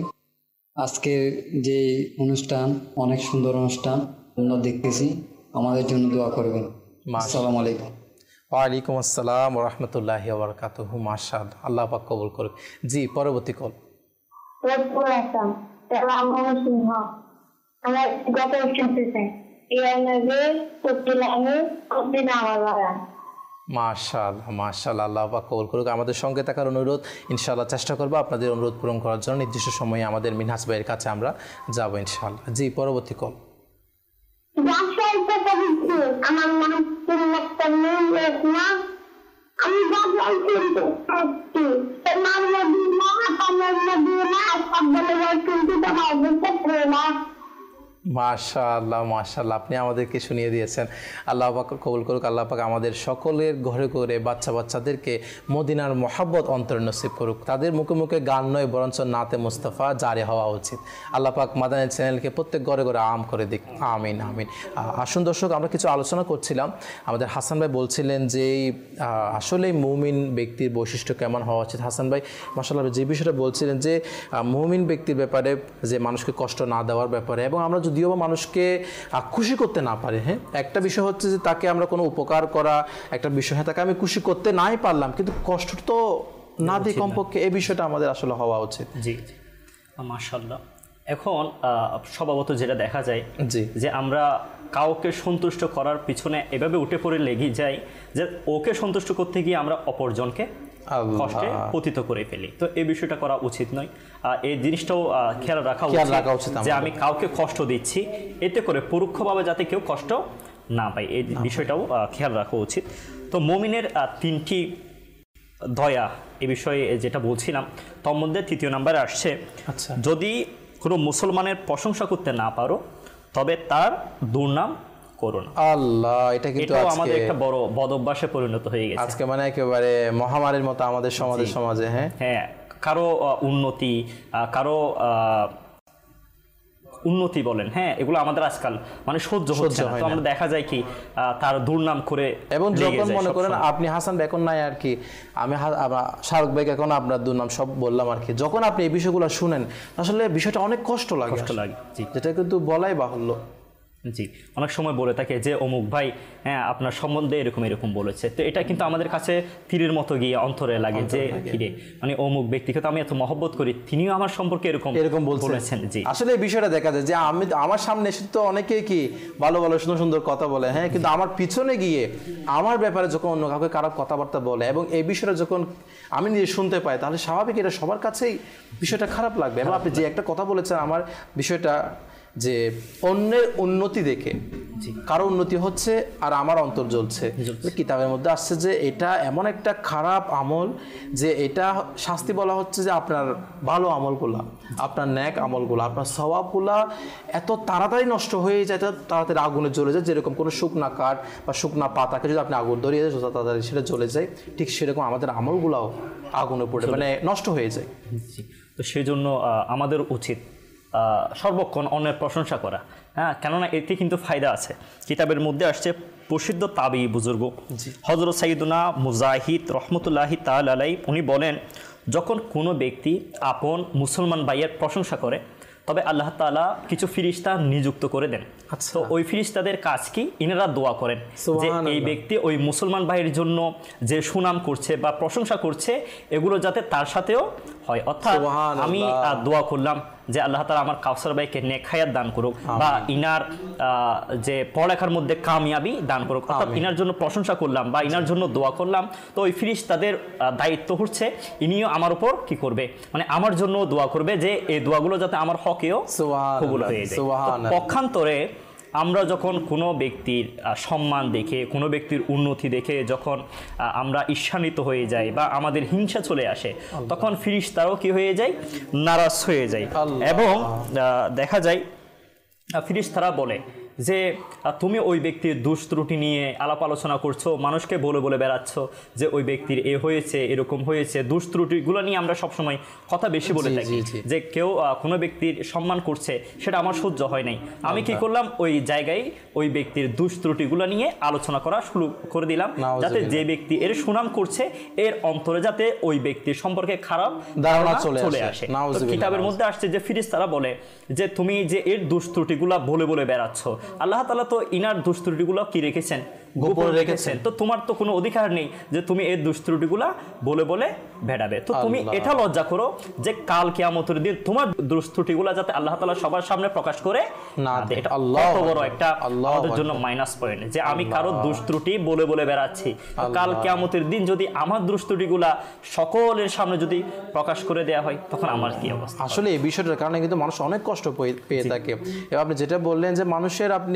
আজকের যে অনুষ্ঠান অনেক সুন্দর অনুষ্ঠান আমরা দেখতেছি, আমাদের জন্য দোয়া করবেন। আসসালামু আলাইকুম। ওয়ালাইকুম আসসালাম ওয়া রাহমাতুল্লাহি ওয়া বারাকাতুহু। মাশাআল্লাহ, আল্লাহ পাক কবুল করুক। জি, পরবর্তী কল। মাশাআল্লাহ মাশাআল্লাহ, আল্লাহ পাক কবুল করুক। আমাদের সঙ্গে থাকার অনুরোধ, ইনশাআল্লাহ চেষ্টা করবো আপনাদের অনুরোধ পূরণ করার জন্য। নির্দিষ্ট সময়ে আমাদের মিনহাজ ভাইয়ের কাছে আমরা যাবো ইনশাআল্লাহ। জি, পরবর্তী কল। আমার নাম মাশাআল্লাহ মাশাআল্লাহ, আপনি আমাদেরকে শুনিয়ে দিয়েছেন। আল্লাহ পাক কবুল করুক। আল্লাহ পাক আমাদের সকলের ঘরে ঘরে বাচ্চা বাচ্চাদেরকে মদিনার মহাব্বত অন্তর নসিব করুক। তাদের মুখে মুখে গান নয়, বরঞ্চ নাতে মুস্তাফা জারি হওয়া উচিত। আল্লাহ পাক মাদানী চ্যানেলকে প্রত্যেক ঘরে ঘরে আম করে দিক। আমিন আমিন। আসুন দর্শক, আমরা কিছু আলোচনা করছিলাম। আমাদের হাসান ভাই বলছিলেন যে আসলে মুমিন ব্যক্তির বৈশিষ্ট্য কেমন হওয়া উচিত। হাসান ভাই মাশাআল্লাহ যে বিষয়টা বলছিলেন যে মুমিন ব্যক্তির ব্যাপারে, যে মানুষকে কষ্ট না দেওয়ার ব্যাপারে, এবং আমরা যদিও বা মানুষকে খুশি করতে না পারি, হ্যাঁ একটা বিষয় হচ্ছে যে তাকে আমরা কোনো উপকার করা একটা বিষয়, হ্যাঁ তাকে আমি খুশি করতে নাই পারলাম, কিন্তু কষ্ট তো না দিই কমপক্ষে, এই বিষয়টা আমাদের আসলে হওয়া উচিত। জি মাশাআল্লাহ। এখন স্বভাবত যেটা দেখা যায় জি যে আমরা কাউকে সন্তুষ্ট করার পিছনে এভাবে উঠে পড়ে লেগে যাই যে ওকে সন্তুষ্ট করতে গিয়ে আমরা অপরজনকে আল্লাহ। কষ্টে পতিত করে ফেলি। তো এই বিষয়টা করা উচিত নয়। আহ, এই জিনিসটাও আহ, খেয়াল রাখা খেয়াল উচিত রাখা উচিত যে আমাদের। আমি কাউকে কষ্ট দিচ্ছি, এতে করে পরোক্ষভাবে যাতে কেউ কষ্ট না পায়, এই বিষয়টাও আহ, খেয়াল রাখা উচিত। তো মুমিনের আহ, তিনটি দয়া এ বিষয়ে যেটা বলছিলাম, তার মধ্যে তৃতীয় নাম্বারে আসছে, আচ্ছা। যদি কোনো মুসলমানের প্রশংসা করতে না পারো তবে তার দুর্নাম করো না। আল্লাহ, এটা কিন্তু এটাও আজকে আমাদের একটা বড় বদভ্যাসে পরিণত হয়ে গেছে আজকে মানে একেবারে মহামারীর মতো আমাদের সমাজে সমাজে হ্যাঁ হ্যাঁ, কারো আহ, উন্নতি আহ, কারো আহ, উন্নতি বলেন, হ্যাঁ, এগুলো আমাদের আজকাল মানে সহ্য হচ্ছে না। হয় তো না। আমরা দেখা যায় কি আহ, তার দুর্নাম করে এবং লেগে যখন যায় মনে করেন সবসময়। আপনি হাসান ভাই এখন নাই আর কি, আমি হা- আমরা শাহরুখ ভাইকে এখন আপনার দুর্নাম সব বললাম আর কি, যখন আপনি এই বিষয়গুলো শুনেন আসলে বিষয়টা অনেক কষ্ট লাগে, কষ্ট লাগে, জি যেটা কিন্তু বলাই বাহুল্য। জি, অনেক সময় বলে থাকে যে অমুক ভাই হ্যাঁ আপনার সম্বন্ধে এরকম এরকম বলেছে। তো এটা কিন্তু আমাদের কাছে তীরের মতো গিয়ে অন্তরে লাগে যে ফিরে মানে অমুক ব্যক্তিকে তো আমি এত মহব্বত করি, তিনিও আমার সম্পর্কে এরকম এরকম বলেছেন। জি, আসলে এই বিষয়টা দেখা যায় যে আমি আমার সামনে এসে তো অনেকেই কি ভালো ভালো সুন্দর সুন্দর কথা বলে, হ্যাঁ, কিন্তু আমার পিছনে গিয়ে আমার ব্যাপারে যখন অন্য কাউকে খারাপ কথাবার্তা বলে এবং এই বিষয়টা যখন আমি নিজে শুনতে পাই, তাহলে স্বাভাবিক এটা সবার কাছেই বিষয়টা খারাপ লাগবে। এবং আপনি যে একটা কথা বলেছেন আমার বিষয়টা যে অন্যের উন্নতি দেখে কারো উন্নতি হচ্ছে আর আমার অন্তর জ্বলছে, কিতাবের মধ্যে আসছে যে এটা এমন একটা খারাপ আমল যে এটা শাস্তি বলা হচ্ছে যে আপনার ভালো আমলগুলা, আপনার ন্যাক আমলগুলা, আপনার স্বভাবগুলা এত তাড়াতাড়ি নষ্ট হয়ে যায়, এত তাড়াতাড়ি আগুনে জ্বলে যায়। যেরকম কোনো শুকনা কাঠ বা শুকনা পাতাকে যদি আপনি আগুন ধরিয়ে দেয় তাড়াতাড়ি সেটা জ্বলে যায়, ঠিক সেরকম আমাদের আমলগুলাও আগুনে পড়ে মানে নষ্ট হয়ে যায়। জি, তো সেই জন্য আহ, আমাদের উচিত আহ, সর্বক্ষণ অন্যের প্রশংসা করা, হ্যাঁ, কেননা এতে কিন্তু ফায়দা আছে। কিতাবের মধ্যে আসছে প্রসিদ্ধ তাবি বুজুর্গ হযরত সাইয়্যিদুনা মুজাহিদ রহমতুল্লাহি তাআলা আলাইহি, উনি বলেন, যখন কোনো ব্যক্তি আপন মুসলমান ভাইয়ের প্রশংসা করে তবে আল্লাহ তাআলা কিছু ফিরিস্তা নিযুক্ত করে দেন। তো ওই ফিরিস্তাদের কাজ কি, ইনারা দোয়া করেন যে এই ব্যক্তি ওই মুসলমান ভাইয়ের জন্য যে সুনাম করছে বা প্রশংসা করছে এগুলো যাতে তার সাথেও হয়। অর্থাৎ আমি আহ, দোয়া করলাম যে আল্লাহ তাআলা আমার কাউসার ভাইকে নেক হায়াত দান করুক বা ইনার আহ, যে পড়ালেখার মধ্যে কামিয়াবি দান করুক, অর্থাৎ ইনার জন্য প্রশংসা করলাম বা ইনার জন্য দোয়া করলাম। তো ওই ফিরিস্তাদের আহ, দায়িত্ব হচ্ছে ইনিও আমার উপর কি করবে, মানে আমার জন্য দোয়া করবে যে এই দোয়াগুলো যাতে আমার হকেও কবুল হয়ে যায়। তো পক্ষান্তরে আমরা যখন কোনো ব্যক্তির সম্মান দেখে, কোনো ব্যক্তির উন্নতি দেখে যখন আমরা ঈর্ষান্বিত হয়ে যাই বা আমাদের হিংসা চলে আসে, তখন ফিরিস্তারাও কি হয়ে যায়, নারাজ হয়ে যায়। এবং দেখা যায় ফিরিস্তারা বলে যে তুমি ওই ব্যক্তির দোষ ত্রুটি নিয়ে আলাপ আলোচনা করছো, মানুষকে বলে বলে বেড়াচ্ছ যে ওই ব্যক্তির এ হয়েছে, এরকম হয়েছে, দোষ ত্রুটিগুলো নিয়ে আমরা সবসময় কথা বেশি বলে থাকি যে কেউ কোনো ব্যক্তির সম্মান করছে সেটা আমার সহ্য হয় নাই, আমি কি করলাম ওই জায়গায় ওই ব্যক্তির দোষ ত্রুটিগুলো নিয়ে আলোচনা করা শুরু করে দিলাম, যাতে যে ব্যক্তি এর সুনাম করছে এর অন্তরে যাতে ওই ব্যক্তির সম্পর্কে খারাপ ধারণা চলে আসে। কিতাবের মধ্যে আসছে যে ফিরিস্তারা বলে যে তুমি যে এর দোষ ত্রুটিগুলো বলে বলে বেড়াচ্ছ, আল্লাহ তাআলা তো ইনার দুষ্ত্রুটিগুলো কি রেখেছেন, গোপন রেখেছেন, তো তোমার তো কোনো অধিকার নেই যে তুমি এই দুষ্ত্রুটিগুলা বলে বলে ভেড়াবে। তো তুমি এটা লজ্জা করো যে কাল কিয়ামতের দিন তোমার দুষ্ত্রুটিগুলা যাতে আল্লাহ তাআলা সবার সামনে প্রকাশ করে না দেয়। এটা কত বড় একটা আমাদের জন্য মাইনাস পয়েন্ট যে আমি কারো দুষ্ত্রুটি বলে বলে বেড়াচ্ছি, কাল কিয়ামতের দিন যদি আমার দুষ্ত্রুটিগুলা সকলের সামনে যদি প্রকাশ করে দেয়া হয় তখন আমার কি অবস্থা। আসলে এই বিষয়টার কারণে কিন্তু মানুষ অনেক কষ্ট পেয়ে থাকে। এবং আপনি যেটা বললেন যে মানুষের আপনি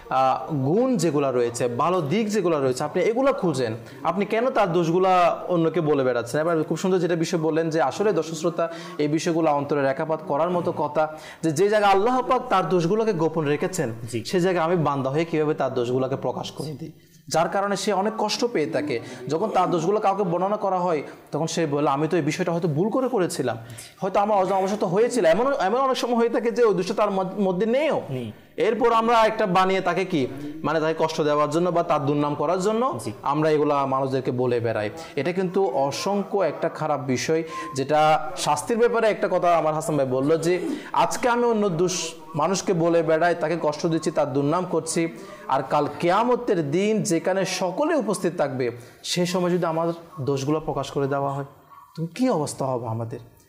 গুণ যেগুলো রয়েছে, ভালো দিক যেগুলো রয়েছে, আপনি এগুলো খুঁজেন, আপনি কেন তার দোষগুলা অন্যকে বলে বেড়াচ্ছেন। এবার খুব সুন্দর যেটা বিষয় বললেন যে আসলে দর্শক শ্রোতা এই বিষয়গুলো অন্তরে রেখাপাত করার মতো কথা, যে যে জায়গায় আল্লাহ পাক তার দোষগুলোকে গোপন রেখেছেন সে জায়গায় আমি বান্দা হয়ে কিভাবে তার দোষগুলোকে প্রকাশ করে দিই, যার কারণে সে অনেক কষ্ট পেয়ে থাকে। যখন তার দোষগুলো কাউকে বর্ণনা করা হয় তখন সে বলে আমি তো এই বিষয়টা হয়তো ভুল করে করেছিলাম, হয়তো আমার অজানা হয়েছিল, এমন এমন অনেক সময় হয়ে থাকে যে ওই দোষটা তার মধ্যে নেও, এরপর আমরা একটা বানিয়ে তাকে কি মানে তাকে কষ্ট দেওয়ার জন্য বা তার দুর্নাম করার জন্য আমরা এগুলা মানুষদেরকে বলে বেড়াই। এটা কিন্তু অসংখ্য একটা খারাপ বিষয়, যেটা শাস্তির ব্যাপারে একটা কথা আমার হাসান ভাই বললো যে আজকে আমি অন্য দোষ মানুষকে বলে বেড়াই, তাকে কষ্ট দিচ্ছি, তার দুর্নাম করছি, আর কাল কিয়ামতের দিন যেখানে সকলে উপস্থিত থাকবে সে সময় যদি আমার দোষগুলো প্রকাশ করে দেওয়া হয় তখন কি অবস্থা হবে আমাদের।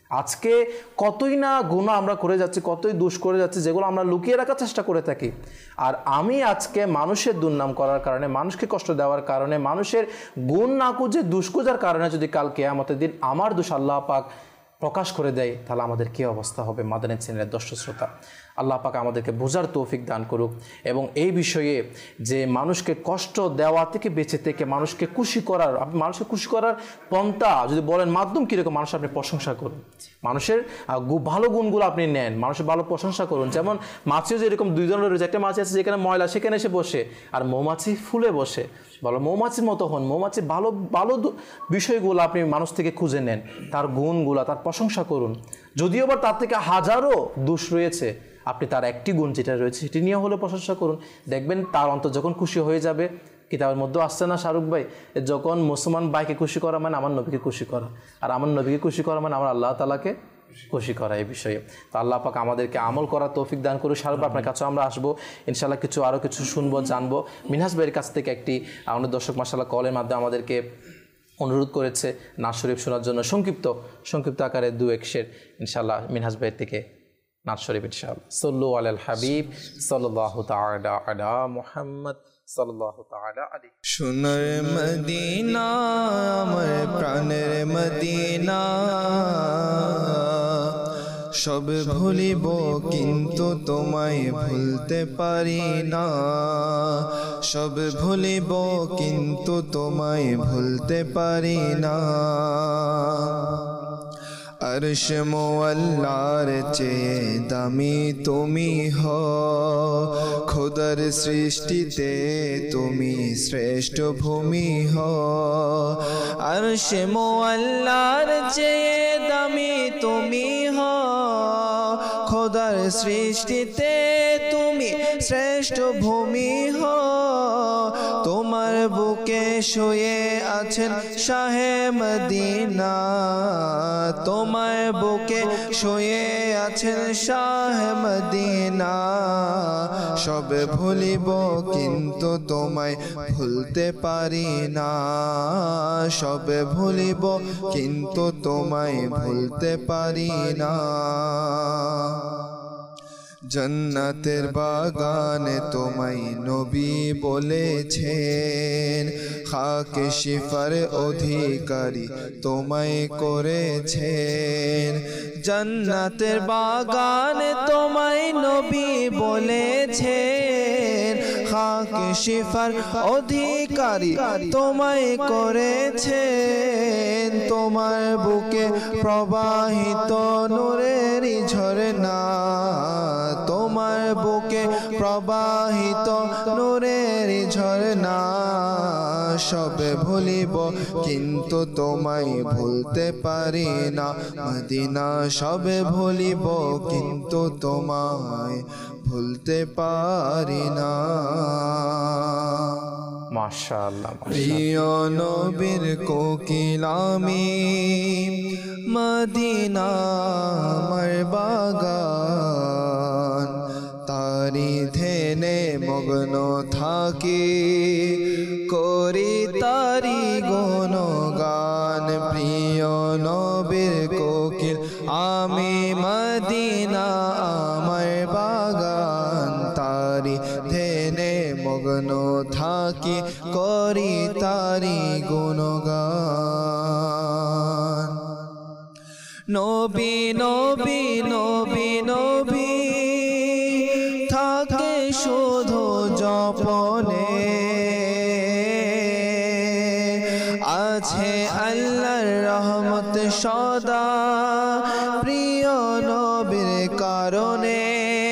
আজকে কতই না গুনাহ আমরা করে যাচ্ছি, কতই দোষ করে যাচ্ছি যেগুলো আমরা লুকিয়ে রাখার চেষ্টা করে থাকি। আর আমি আজকে মানুষের দুর্নাম করার কারণে, মানুষকে কষ্ট দেওয়ার কারণে, মানুষের গুণ না খুঁজে দুষ খোঁজার কারণে যদি কাল কিয়ামতের দিন আমার দোষ আল্লাহ পাক প্রকাশ করে দেয়, তাহলে আমাদের কী অবস্থা হবে? মাদানী চ্যানেলের দর্শক শ্রোতা, আল্লাহ পাক আমাদেরকে বোঝার তৌফিক দান করুক এবং এই বিষয়ে যে মানুষকে কষ্ট দেওয়া থেকে বেঁচে থেকে মানুষকে খুশি করার, আপনি মানুষকে খুশি করার পন্থা যদি বলেন মাধ্যম কীরকম, মানুষের আপনি প্রশংসা করুন, মানুষের ভালো গুণগুলো আপনি নেন, মানুষের ভালো প্রশংসা করুন। যেমন মাছিও যেরকম দুই ধরনের রয়েছে, একটা মাছি আছে যেখানে ময়লা সেখানে এসে বসে, আর মৌমাছি ফুলে বসে, বলো মৌমাছির মতো হন, মৌমাছি ভালো ভালো বিষয়গুলো আপনি মানুষ থেকে খুঁজে নেন, তার গুণগুলো, তার প্রশংসা করুন। যদিও বা তার থেকে হাজারো দোষ রয়েছে, আপনি তার একটি গুণ যেটা রয়েছে সেটি নিয়ে হলে প্রশংসা করুন, দেখবেন তার অন্তর যখন খুশি হয়ে যাবে। কিতাবের মধ্যে আসছে না শাহরুখ ভাই, যখন মুসলমান ভাইকে খুশি করা মানে আমার নবীকে খুশি করা, আর আমার নবীকে খুশি করা মানে আমার আল্লাহ তাআলাকে খুশি করা। এই বিষয়ে তো আল্লাহ পাক আমাদেরকে আমল করার তৌফিক দান করুন। শাহরুখ আপনার কাছে আমরা আসবো ইনশাআল্লাহ, কিছু আরও কিছু শুনবো, জানবো। মিনহাজ ভাইয়ের কাছ থেকে একটি আমাদের দর্শক মাশাআল্লাহ কলের মাধ্যমে আমাদেরকে অনুরোধ করেছে নাত শরীফ শোনার জন্য, সংক্ষিপ্ত সংক্ষিপ্ত আকারে দু এক শের ইনশাআল্লাহ মিনহাজ ভাইয়ের থেকে নাত শরীফ ইনশাআল্লাহ। সাল্লু আলাল হাবিব সাল্লাল্লাহু তাআলা আলা মুহাম্মদ সাল্লাল্লাহু তাআলা আলাইহি। সোনার মদিনা আমার প্রাণের মদিনা, সব ভুলিব কিন্তু তোমায় ভুলতে পারি না, সব ভুলিব কিন্তু তোমায় ভুলতে পারি না। अर्श मोअल्लार চেয়ে দামি তুমি হো, খোদার সৃষ্টিতে তুমি শ্রেষ্ঠ ভূমি হো। अर्श মোअल्লার চেয়ে দামি তুমি হো, খোদার সৃষ্টিতে তুমি শ্রেষ্ঠ ভূমি হো। তোমার বুকে শুয়ে আছেন শাহে মদিনা, তোমার বুকে শুয়ে আছেন শাহে মদিনা। সব ভুলিব কিন্তু তোমায় ভুলতে পারি না, সব ভুলিব কিন্তু তোমায় ভুলতে পারি না। জন্নাতের বাগানে তোমায় নবী বলেছেন, খাকে শিফার অধিকারী তোমায় করেছেন। জন্নাতের বাগানে তোমায় নবী বলেছেন, খাকে শিফার অধিকারী তোমায় করেছেন। তোমার বুকে প্রবাহিত নূরের ঝরনা, তোমার বুকে প্রবাহিত নূরের ঝরনা। সব ভুলিব কিন্তু তোমায় ভুলতে পারি না, মদিনা সব ভুলিব কিন্তু তোমায় ভুলতে পারি না। মাশাআল্লাহ, প্রিয় নবীর কোকিল আমি, মদিনা আমার বাগান, তারি ধ্যানে মগ্ন থাকি, করি তারি গুণগান। প্রিয় নবীর কোকিল আমি, মদিনা আমার বাগান, তারি ধ্যানে মগ্ন থাকি, করি তারি গুণগান। নবী নবী নবী নবী থাকে শুধু জপনে, আছে আল্লাহর রহমত সদা প্রিয় নবীর কারণে।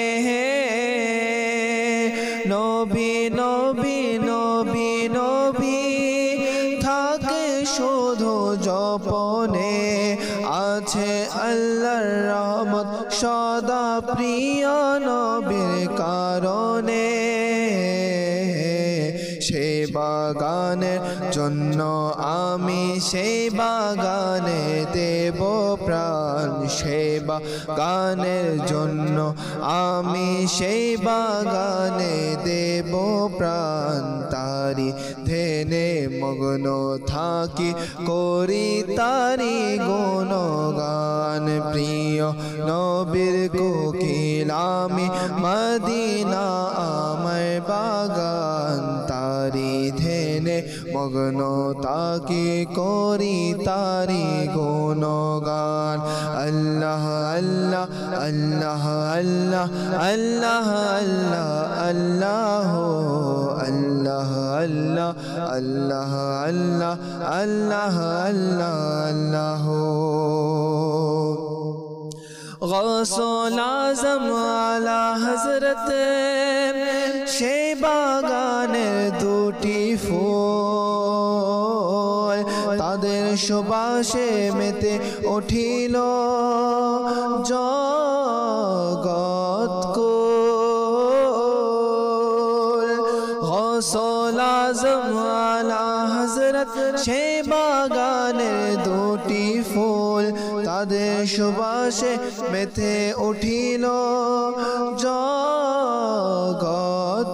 নবী নবী নবী নবী থাকে শুধু জপনে, আছে আল্লাহর রহমত সদা প্রিয় নবীর কারণে। সেবা বাগানের জন্য আমি সেই বাগানে দেব প্রাণ, সেই বাগানের জন্য আমি সেই বাগানে দেব প্রাণ। তারি ধ্যানে মগ্ন থাকি করি তারি গুণগান, প্রিয় নবীর কোকিল আমি মদিনা আমার বাগান। তারি ধ্যানে মগ্ন থাকি করি তারি গুণগান। আল্লাহ আল্লাহ আল্লাহ আল্লাহ আল্লাহ আল্লাহ আল্লাহ আল্লাহ আল্লাহ আল্লাহ আল্লাহ আল্লাহ আল্লাহ। গৌসুল আজম আলা হযরত সেই বাগানের দুটি ফুল, তাদের সুবাসে মেতে উঠিল জগৎ কুল। গৌসুল আজম আলা হযরত সেই বাগানের দুটি ফুল, তাদের সুবাসে মেতে উঠিল জগৎ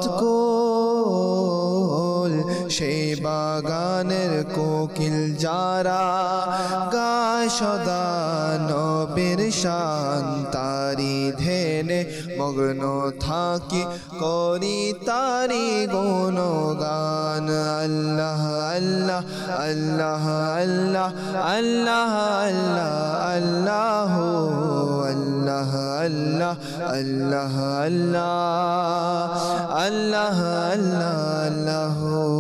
কুল। সেই বাগানের কোকিল যারা গায় সদা নবীর শান, তারি ধ্যানে মগ্ন থাকি করি তারি গুণগান। আল্লাহ আল্লাহ আল্লাহ আল্লাহ আল্লাহ আল্লাহ আল্লাহ আল্লাহ আল্লাহ আল্লাহ আল্লাহ আল্লাহ।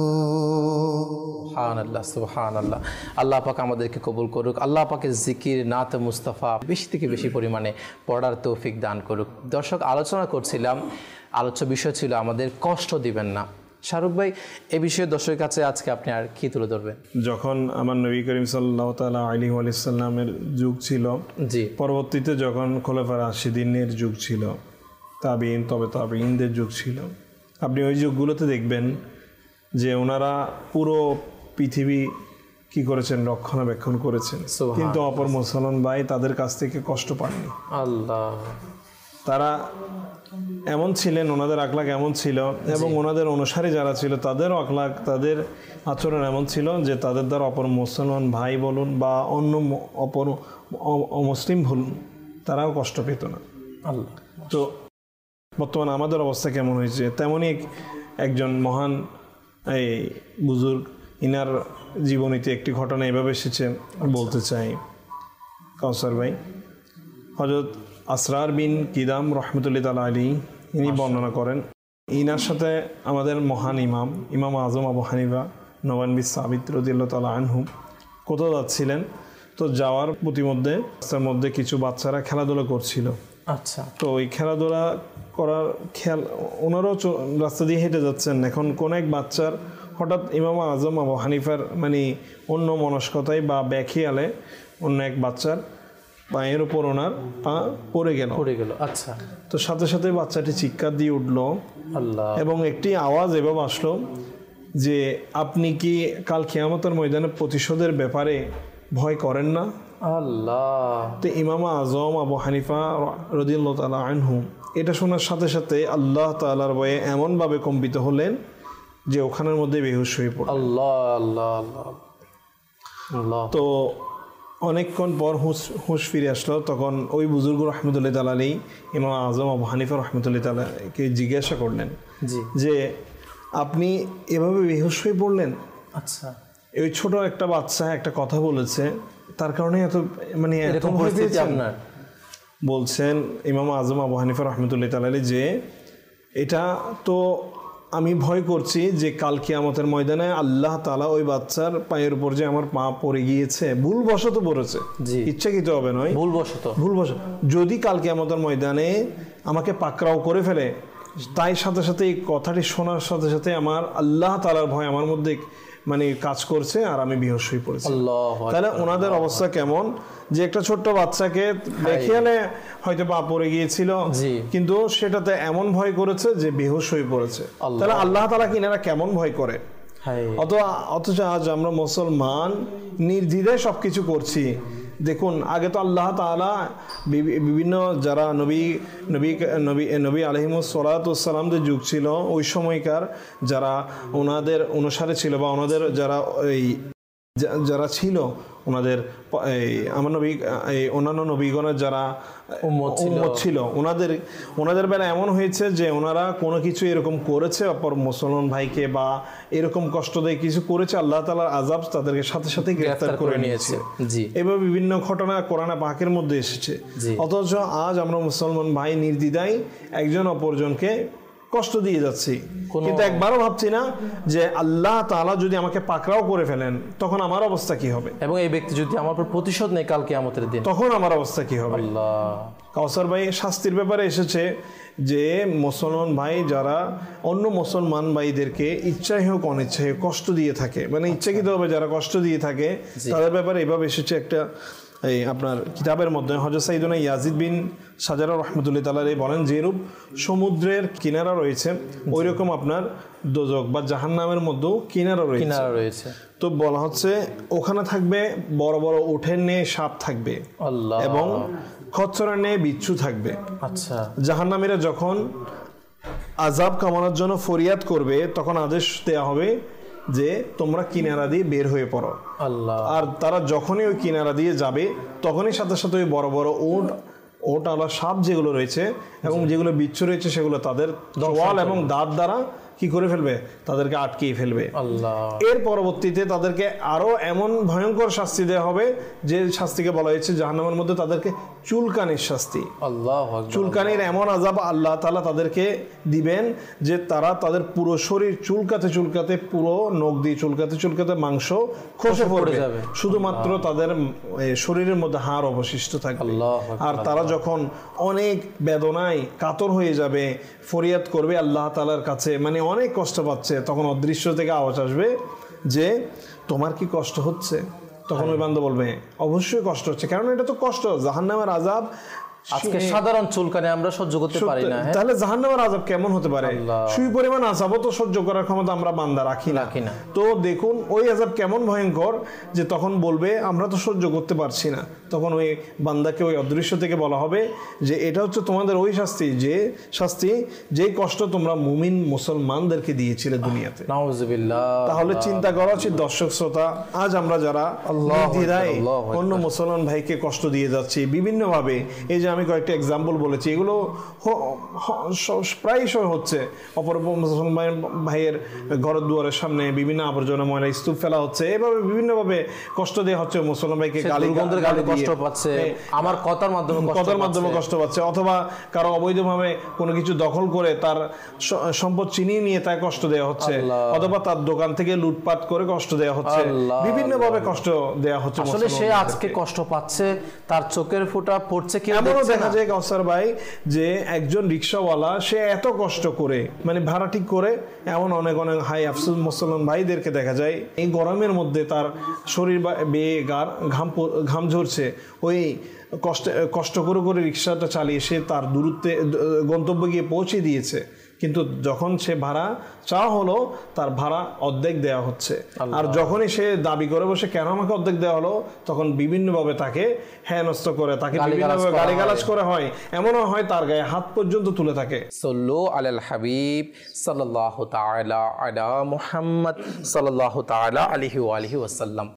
সুবহানাল্লাহ সুবহানাল্লাহ। আল্লাহ পাক আমাদেরকে কবুল করুক। আল্লাহ পাকের জিকির নাত মুস্তাফা বেশি থেকে বেশি পরিমাণে পড়ার তৌফিক দান করুক। দর্শক, আলোচনা করছিলাম, আলোচ্য বিষয় ছিল আমাদের কষ্ট দিবেন না। শাহরুখ ভাই, এই বিষয়ে দর্শকের কাছে আজকে আপনি আর কি তুলে ধরবেন? যখন আমার নবী করিম সাল্লাল্লাহু তাআলা আলাইহি ওয়া সাল্লামের যুগ ছিল, জি, পরবর্তীতে যখন খোলাফায়ে রাশিদিনের যুগ ছিল, তাবিঈন তবে তাবিঈনদের যুগ ছিল, আপনি ওই যুগগুলোতে দেখবেন যে ওনারা পুরো পৃথিবী কি করেছেন, রক্ষণাবেক্ষণ করেছেন, কিন্তু অপর মুসলমান ভাই তাদের কাছ থেকে কষ্ট পাননি। আল্লাহ, তারা এমন ছিলেন, ওনাদের আকলাক এমন ছিল, এবং ওনাদের অনুসারী যারা ছিল তাদেরও আকলাক, তাদের আচরণ এমন ছিল যে তাদের দ্বারা অপর মুসলমান ভাই বলুন বা অন্য অপর অমুসলিম বলুন, তারাও কষ্ট পেত না। আল্লাহ। তো বর্তমানে আমাদের অবস্থা কেমন হয়েছে, তেমনই একজন মহান এই বুজুর্গ, ইনার জীবনীতে একটি ঘটনা এভাবে এসেছে, বলতে চাই। কাউসার ভাই, হযরত আসরার বিন কিদাম রহমতুল্লাহ তাআলা আলাইহি ইনি বর্ণনা করেন, ইনার সাথে আমাদের মহান ইমাম ইমাম আজম আবু হানিফা নোমান বিন সাবিত রাদিয়াল্লাহু তাআলা আনহু কোথাও যাচ্ছিলেন। তো যাওয়ার প্রতিমধ্যে রাস্তার মধ্যে কিছু বাচ্চারা খেলাধুলা করছিল। আচ্ছা। তো ওই খেলাধুলা করার খেয়াল, ওনারাও রাস্তা দিয়ে হেঁটে যাচ্ছেন। এখন কোন এক বাচ্চার হঠাৎ ইমাম আজম আবু হানিফার মানে অন্য মনস্কতায় বা ব্যাখিয়ালে অন্য এক বাচ্চার পায়ের উপর ওনার পা পড়ে গেল পড়ে গেল আচ্ছা। তো সাথে সাথে বাচ্চাটি চিৎকার দিয়ে উঠল, আল্লাহ, এবং একটি আওয়াজ এভাবে আসলো যে আপনি কি কাল কিয়ামতের ময়দানে প্রতিশোধের ব্যাপারে ভয় করেন না? আল্লাহ। তো ইমাম আজম আবু হানিফা রাদিয়াল্লাহু তাআলা আনহু এটা শোনার সাথে সাথে আল্লাহ তাআলার ভয়ে এমনভাবে কম্পিত হলেন যে ওখানের মধ্যে বেহুশ হয়ে পড়লেন। আল্লাহ আল্লাহ আল্লাহ। তো অনেকক্ষণ পর হুঁশ হুঁশ ফিরে আসলো। তখন ওই বুজুর্গ রহমতুল্লাহ তাআলা আলাইহি ইমাম আজম আবু হানিফা রহমতুল্লাহ তাআলাকে জিজ্ঞাসা করলেন যে আপনি এভাবে বেহুশ হয়ে পড়লেন? আচ্ছা। এই ছোট একটা বাচ্চা একটা কথা বলেছে, তার কারণে এত মানে এরকম পরিস্থিতি আপনার? বলছেন ইমাম আজম আবু হানিফা রহমতুল্লাহ তাআলা আলাইহি যে এটা তো আমি ভয় করছি যে কাল কিয়ামতের ময়দানে আল্লাহ তাআলা ওই বাচ্চার পায়ের উপর যে আমার পা পড়ে গিয়েছে, ভুলবশত পড়েছে, ইচ্ছাকৃত হবে নয়, ভুলবশত ভুলবশত যদি কাল কিয়ামতের ময়দানে আমাকে পাকড়াও করে ফেলে, তাই সাথে সাথে এই কথাটি শোনার সাথে সাথে আমার আল্লাহ তাআলার ভয় আমার মধ্যে মানে কাজ করছে আর আমি বেহুশ হয়ে পড়েছি। তাহলে ওনাদের অবস্থা কেমন যে একটা ছোট্ট বাচ্চাকে দেখিয়ালে হয়তো পা পড়ে গিয়েছিল, কিন্তু সেটাতে এমন ভয় করেছে যে বেহুশ হয়ে পড়েছে। তাহলে আল্লাহ তাআলা কি এনারা কেমন ভয় করে? অত অথচ আজ আমরা মুসলমান নির্দ্বিধায় সবকিছু করছি। দেখুন আগে তো আল্লাহ তাআলা বিভিন্ন যারা নবী নবী নবী নবী আলাইহিমুস সালাতু ওয়াস সালামদের যুগ ছিল, ওই সময়কার যারা ওনাদের অনুসারে ছিল বা ওনাদের যারা এই যারা ছিল ওনাদের আমার নবী অন্যান্য নবীগণের যারা উম্মত ছিল, ওনাদের ওনাদের বেলা এমন হয়েছে যে ওনারা কোনো কিছু এরকম করেছে অপর মুসলমান ভাইকে বা এরকম কষ্ট দিয়ে কিছু করেছে, আল্লাহ তাআলার আযাব তাদেরকে সাথে সাথে গ্রেফতার করে নিয়েছে। এভাবে বিভিন্ন ঘটনা কোরআনে পাকের মধ্যে এসেছে। অথচ আজ আমরা মুসলমান ভাই নির্দ্বিধায় একজন অপরজনকে কষ্ট দিয়ে যাচ্ছি, কিন্তু একবারও ভাবছি না যে আল্লাহ তাআলা যদি আমাকে পাকড়াও করে ফেলেন তখন আমার অবস্থা কি হবে, এবং এই ব্যক্তি যদি আমার উপর প্রতিশোধ নেয় কাল কিয়ামতের দিন তখন আমার অবস্থা কি হবে। আল্লাহ কাউসার ভাই শাস্তির ব্যাপারে এসেছে যে মুসলমান ভাই যারা অন্য মুসলমান ভাইদেরকে ইচ্ছাই হোক অনিচ্ছাই হোক কষ্ট দিয়ে থাকে, মানে ইচ্ছাকৃতভাবে যারা কষ্ট দিয়ে থাকে তাদের ব্যাপারে এভাবে এসেছে একটা এই আপনার কিতাবের মধ্যে হযরত সাইয়েদুনা ইয়াজিদ বিন সাজারা রাহমাতুল্লাহ তাআলা বলেন যেরূপ সমুদ্রের কিনারা রয়েছে ওই রকম আপনার দোজখ বা জাহান্নামের মধ্যেও কিনারা রয়েছে কিনারা রয়েছে তো বলা হচ্ছে ওখানে থাকবে বড় বড় উটের ন্যায় সাপ থাকবে আল্লাহ, এবং খচ্চরের ন্যায় বিচ্ছু থাকবে। আচ্ছা, জাহান্নামীরা যখন আযাব কামানোর জন্য ফরিয়াদ করবে তখন আদেশ দেয়া হবে যে তোমরা কিনারা দিয়ে বের হয়ে পড়ো। আল্লাহ, আর তারা যখনই ওই কিনারা দিয়ে যাবে তখনই সাথে সাথে ওই বড় বড় উট ওট আলা সাপ যেগুলো রয়েছে এবং যেগুলো বিচ্ছু রয়েছে সেগুলো তাদের চোয়াল এবং দাঁত দ্বারা কি করে ফেলবে, তাদেরকে আটকিয়ে ফেলবে। আল্লাহ, এর পরবর্তীতে তাদেরকে আরো এমন ভয়ঙ্কর শাস্তি দেওয়া হবে যে শাস্তিকে বলা হয়েছে জাহান্নামের মধ্যে তাদেরকে চুলকানির শাস্তি। আল্লাহ, চুলকানির এমন আযাব আল্লাহ তাআলা তাদেরকে দিবেন যে তারা তাদের পুরো শরীর চুলকাতে চুলকাতে পুরো নখ দিয়ে চুলকাতে চুলকাতে মাংস খসে পড়ে যাবে, শুধুমাত্র তাদের শরীরের মধ্যে হাড় অবশিষ্ট থাকবে। আর তারা যখন অনেক বেদনায় কাতর হয়ে যাবে ফরিয়াদ করবে আল্লাহ তাআলার কাছে, মানে অনেক কষ্ট পাচ্ছে, তখন অদৃশ্য থেকে আওয়াজ আসবে যে তোমার কি কষ্ট হচ্ছে? তখন ওই বান্দা বলবে অবশ্যই কষ্ট হচ্ছে, কারণ এটা তো কষ্ট, জাহান্নামের আযাব আজকে সাধারণ চুলকানি আমরা সহ্য করতে পারি না, তাহলে জাহান্নামের আযাব কেমন হতে পারে? সুই পরিমাণ আযাবও তো সহ্য করার ক্ষমতা আমরা বান্দা রাখি না। তো দেখুন ওই আযাব কেমন ভয়ঙ্কর যে তখন বলবে আমরা তো সহ্য করতে পারছি না, তখন ওই বান্দাকে ওই অদৃশ্য থেকে বলা হবে যে এটা হচ্ছে তোমাদের ওই শাস্তি যে শাস্তি যেই কষ্ট তোমরা মুমিন মুসলমানদেরকে দিয়েছিলে দুনিয়াতে। নাউজুবিল্লাহ। তাহলে চিন্তা করা উচিত দর্শক শ্রোতা, আজ আমরা যারা নির্দ্বিধায় অন্য মুসলমান ভাইকে কষ্ট দিয়ে যাচ্ছি বিভিন্নভাবে, এই যে আমি কয়েকটা এক্সাম্পল বলেছি এগুলো প্রায়শই হচ্ছে, অপর মুসলমান ভাইয়ের ঘর দুয়ারের সামনে বিভিন্ন আবর্জনা ময়লা স্তূপ ফেলা হচ্ছে, এভাবে বিভিন্নভাবে কষ্ট দেওয়া হচ্ছে মুসলমান ভাইকে, গালি কষ্ট পাচ্ছে, আমার কথার মাধ্যমে কথার মাধ্যমে কষ্ট পাচ্ছে, অথবা কারো অবৈধভাবে কোনো কিছু দখল করে তার সম্পদ চিনিয়ে নিয়ে তাই কষ্ট দেওয়া হচ্ছে, অথবা তার দোকান থেকে লুটপাট করে কষ্ট দেওয়া হচ্ছে, বিভিন্নভাবে কষ্ট দেওয়া হচ্ছে। আসলে সে আজকে কষ্ট পাচ্ছে, তার চোখের ফোঁটা পড়ছে, কি এমনও দেখা যায় কাউসার ভাই যে একজন রিক্সাওয়ালা সে এত কষ্ট করে মানে ভাড়া ঠিক করে, এমন অনেক অনেক হাই আফসোস মুসলমান ভাইদেরকে দেখা যায় এই গরমের মধ্যে তার শরীর বেয়ে গার ঘাম ঘাম ঝরছে, ওই কষ্ট কষ্ট করে করে রিক্সাটা চালিয়ে সে তার দূরত্বে গন্তব্যে গিয়ে পৌঁছে দিয়েছে, কিন্তু যখন সে ভাড়া চাওয়া হলো তার ভাড়া অর্ধেক দেওয়া হচ্ছে, আর যখনই সে দাবি করে বসে কেন আমাকে অর্ধেক দেওয়া হলো তখন বিভিন্নভাবে তাকে হেনস্থ করে, তাকে বিভিন্নভাবে গালিগালাজ করা হয়, এমনও হয় তার গায়ে হাত পর্যন্ত তুলে থাকে। সাল্লু আলাল হাবিব সাল্লাল্লাহু তাআলা আলা মুহাম্মদ সাল্লাল্লাহু তাআলা আলাইহি ওয়া আলিহি ওয়াসাল্লাম।